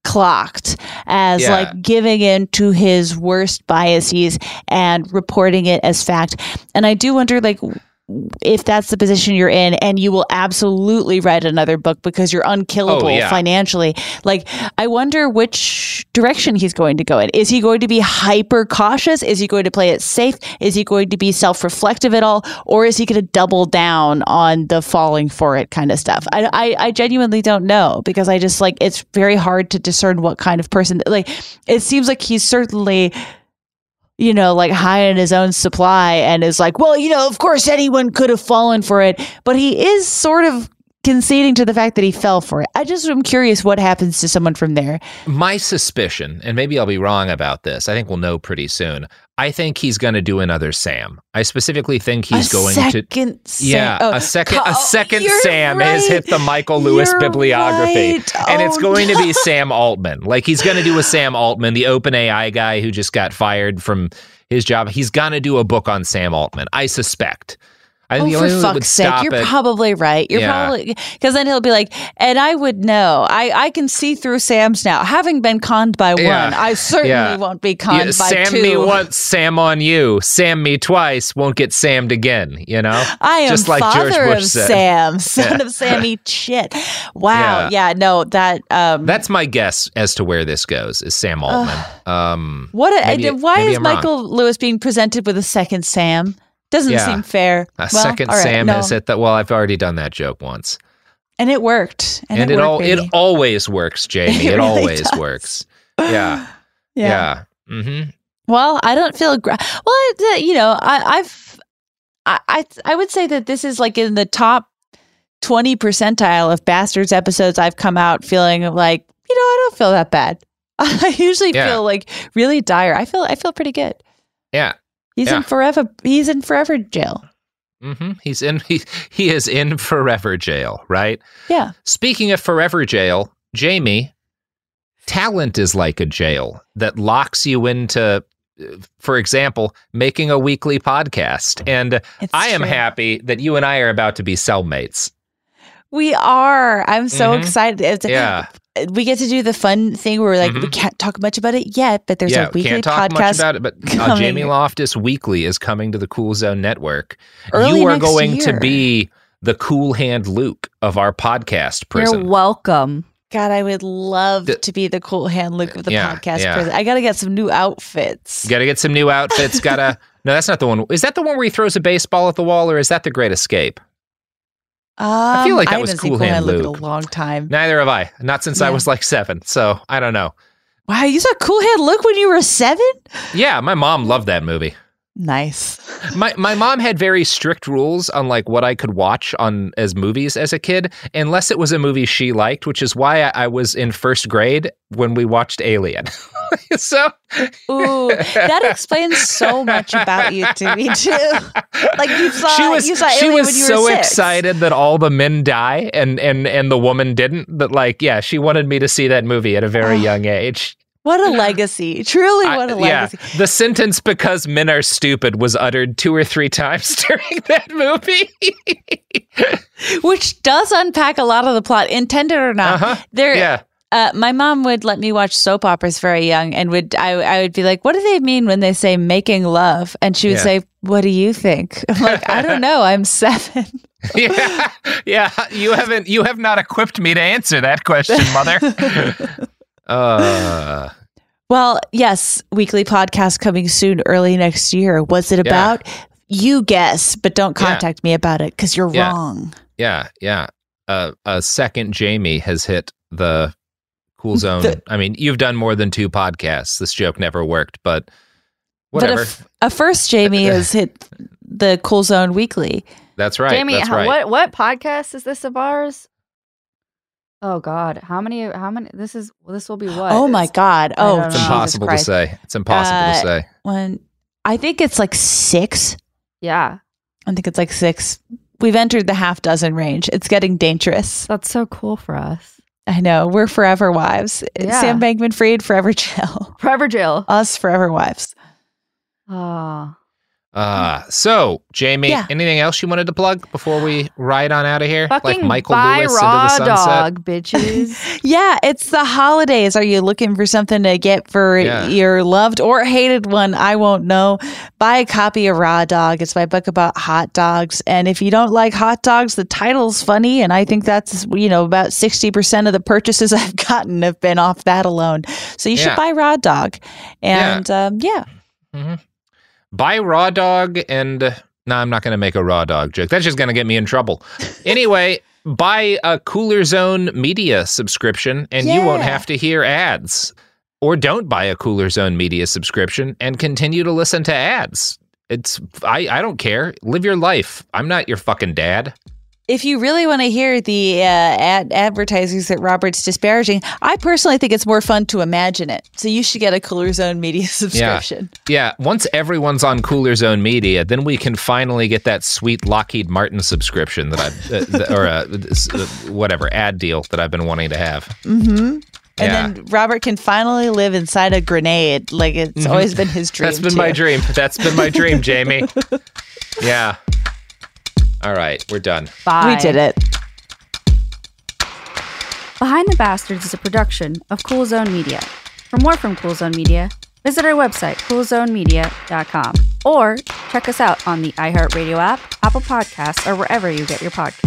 S7: clocked as like giving in to his worst biases and reporting it as fact. And I do wonder, like, if that's the position you're in and you will absolutely write another book because you're unkillable financially. Like, I wonder which direction he's going to go in. Is he going to be hyper cautious? Is he going to play it safe? Is he going to be self-reflective at all? Or is he going to double down on the falling for it kind of stuff? I genuinely don't know, because I just, like, it's very hard to discern what kind of person, like, it seems like he's certainly, you know, like high in his own supply and is like, well, you know, of course anyone could have fallen for it, but he is sort of conceding to the fact that he fell for it. I just am curious what happens to someone from there.
S6: My suspicion, and maybe I'll be wrong about this, I think we'll know pretty soon. I think he's going to do another Sam. I specifically think he's going to. A second Sam
S7: right.
S6: has hit the Michael Lewis bibliography.
S7: Right.
S6: And it's going to be Sam Altman. Like, he's going to do a Sam Altman, the OpenAI guy who just got fired from his job. He's going to do a book on Sam Altman, I suspect. I think
S7: for fuck's sake, you're probably right. You're probably, because then he'll be like, and I would know. I can see through Sam's now. Having been conned by one, I certainly won't be conned by
S6: Sam
S7: two.
S6: Sam me once, Sam on you. Sam me twice, won't get Sammed again, you know?
S7: I am
S6: just like
S7: father
S6: George Bush
S7: of
S6: said.
S7: Sam, son of Sam, eat shit. Wow. Yeah, no, that...
S6: That's my guess as to where this goes, is Sam Altman.
S7: Why is Michael Lewis being presented with a second Sam? Doesn't seem fair.
S6: Second Sam is at that. Well, I've already done that joke once,
S7: and it worked.
S6: And it always works, Jamie. It really always works. Yeah. Mm-hmm.
S7: Well, I don't feel. You know, I would say that this is like in the top 20 percentile of Bastards episodes. I've come out feeling like, you know, I don't feel that bad. I usually feel like really dire. I feel pretty good.
S6: Yeah.
S7: He's in forever jail.
S6: Mm-hmm. He is in forever jail, right?
S7: Yeah.
S6: Speaking of forever jail, Jamie, talent is like a jail that locks you into, for example, making a weekly podcast. And I am happy that you and I are about to be cellmates.
S7: We are. I'm so excited. We get to do the fun thing where like we can't talk much about it yet, but there's a weekly
S6: can't talk
S7: podcast
S6: much about it, but Jamie Loftus Weekly is coming to the Cool Zone Network.
S7: Early
S6: you are
S7: next
S6: going
S7: year.
S6: to be the Cool Hand Luke of our podcast prison.
S11: You're welcome.
S7: God, I would love to be the Cool Hand Luke of the podcast prison. I got to get some new outfits.
S6: Got to get some new outfits. No, that's not the one. Is that the one where he throws a baseball at the wall, or is that The Great Escape? I feel like that was Cool Hand Luke.
S7: In a long time.
S6: Neither have I. Not since I was like 7. So I don't know.
S7: Wow, you saw Cool Hand Luke when you were 7?
S6: Yeah, my mom loved that movie.
S7: Nice.
S6: My mom had very strict rules on like what I could watch as movies as a kid, unless it was a movie she liked, which is why I was in first grade when we watched Alien. So,
S7: ooh, that explains so much about you to me too. Like you saw Alien when you were 6.
S6: Excited that all the men die and the woman didn't. That she wanted me to see that movie at a very young age.
S7: What a legacy. Truly, what a legacy.
S6: Yeah. The sentence, "because men are stupid," was uttered 2 or 3 times during that movie.
S7: Which does unpack a lot of the plot, intended or not. My mom would let me watch soap operas very young, and I would be like, what do they mean when they say making love? And she would say, what do you think? I'm like, I don't know. I'm 7.
S6: Yeah. You have not equipped me to answer that question, mother.
S7: Well, yes, weekly podcast coming soon, early next year. What's it about? You guess, but don't contact me about it because you're wrong.
S6: Yeah. A second Jamie has hit the Cool Zone. I mean, you've done more than 2 podcasts. This joke never worked, but whatever.
S7: But a first Jamie has hit the Cool Zone Weekly.
S6: That's right.
S11: Jamie,
S6: that's right.
S11: What podcast is this of ours? Oh God, how many? This will be what?
S7: Oh my God! Oh,
S6: it's impossible to say. It's impossible to say.
S7: I think it's like 6.
S11: Yeah,
S7: I think it's like 6. We've entered the half dozen range. It's getting dangerous.
S11: That's so cool for us.
S7: I know. We're forever wives.
S11: Yeah.
S7: Sam Bankman-Fried, forever jail.
S11: Forever jail.
S7: Us, forever wives.
S11: Oh.
S6: So, Jamie, anything else you wanted to plug before we ride on out of here?
S11: Fucking
S6: like Michael
S11: buy
S6: Lewis
S11: Raw
S6: into the sunset?
S11: Dog, bitches.
S7: Yeah, it's the holidays. Are you looking for something to get for your loved or hated one? I won't know. Buy a copy of Raw Dog. It's my book about hot dogs. And if you don't like hot dogs, the title's funny. And I think that's, about 60% of the purchases I've gotten have been off that alone. So you should buy Raw Dog. And
S6: Mm-hmm. Buy Raw Dog and... No, I'm not going to make a Raw Dog joke. That's just going to get me in trouble. Anyway, buy a Cooler Zone Media subscription and you won't have to hear ads. Or don't buy a Cooler Zone Media subscription and continue to listen to ads. I don't care. Live your life. I'm not your fucking dad.
S7: If you really want to hear the advertisers that Robert's disparaging, I personally think it's more fun to imagine it. So you should get a Cooler Zone Media subscription.
S6: Yeah. Once everyone's on Cooler Zone Media, then we can finally get that sweet Lockheed Martin subscription that whatever ad deal that I've been wanting to have.
S7: Mm-hmm. And then Robert can finally live inside a grenade. Like it's always been his dream.
S6: That's been my dream. That's been my dream, Jamie. Yeah. All right, we're done.
S11: Bye.
S7: We did it.
S11: Behind the Bastards is a production of Cool Zone Media. For more from Cool Zone Media, visit our website, coolzonemedia.com, or check us out on the iHeartRadio app, Apple Podcasts, or wherever you get your podcasts.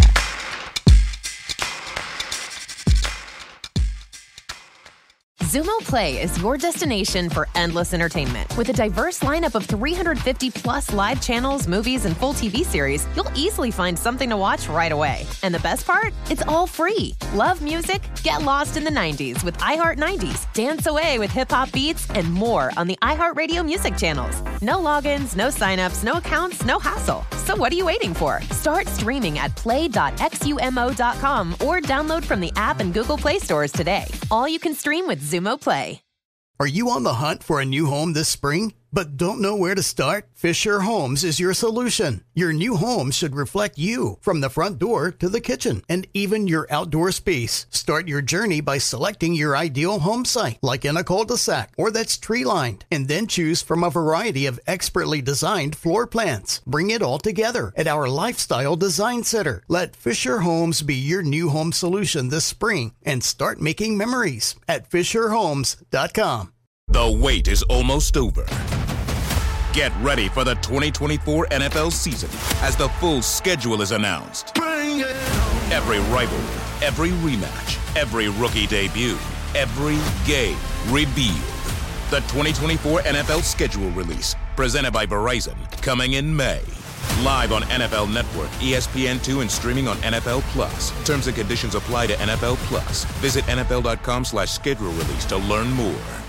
S1: Xumo Play is your destination for endless entertainment. With a diverse lineup of 350 plus live channels, movies, and full TV series, you'll easily find something to watch right away. And the best part? It's all free. Love music? Get lost in the 90s with iHeart 90s. Dance away with hip-hop beats and more on the iHeartRadio music channels. No logins, no signups, no accounts, no hassle. So what are you waiting for? Start streaming at play.xumo.com or download from the app and Google Play stores today. All you can stream with Xumo Play.
S4: Are you on the hunt for a new home this spring, but don't know where to start? Fisher Homes is your solution. Your new home should reflect you, from the front door to the kitchen, and even your outdoor space. Start your journey by selecting your ideal home site, like in a cul-de-sac or that's tree-lined, and then choose from a variety of expertly designed floor plans. Bring it all together at our Lifestyle Design Center. Let Fisher Homes be your new home solution this spring and start making memories at FisherHomes.com.
S13: The wait is almost over. Get ready for the 2024 NFL season as the full schedule is announced. Bring it on. Every rivalry, every rematch, every rookie debut, every game revealed. The 2024 NFL schedule release, presented by Verizon, coming in May. Live on NFL Network, ESPN2, and streaming on NFL Plus. Terms and conditions apply to NFL Plus. Visit NFL.com/schedule release to learn more.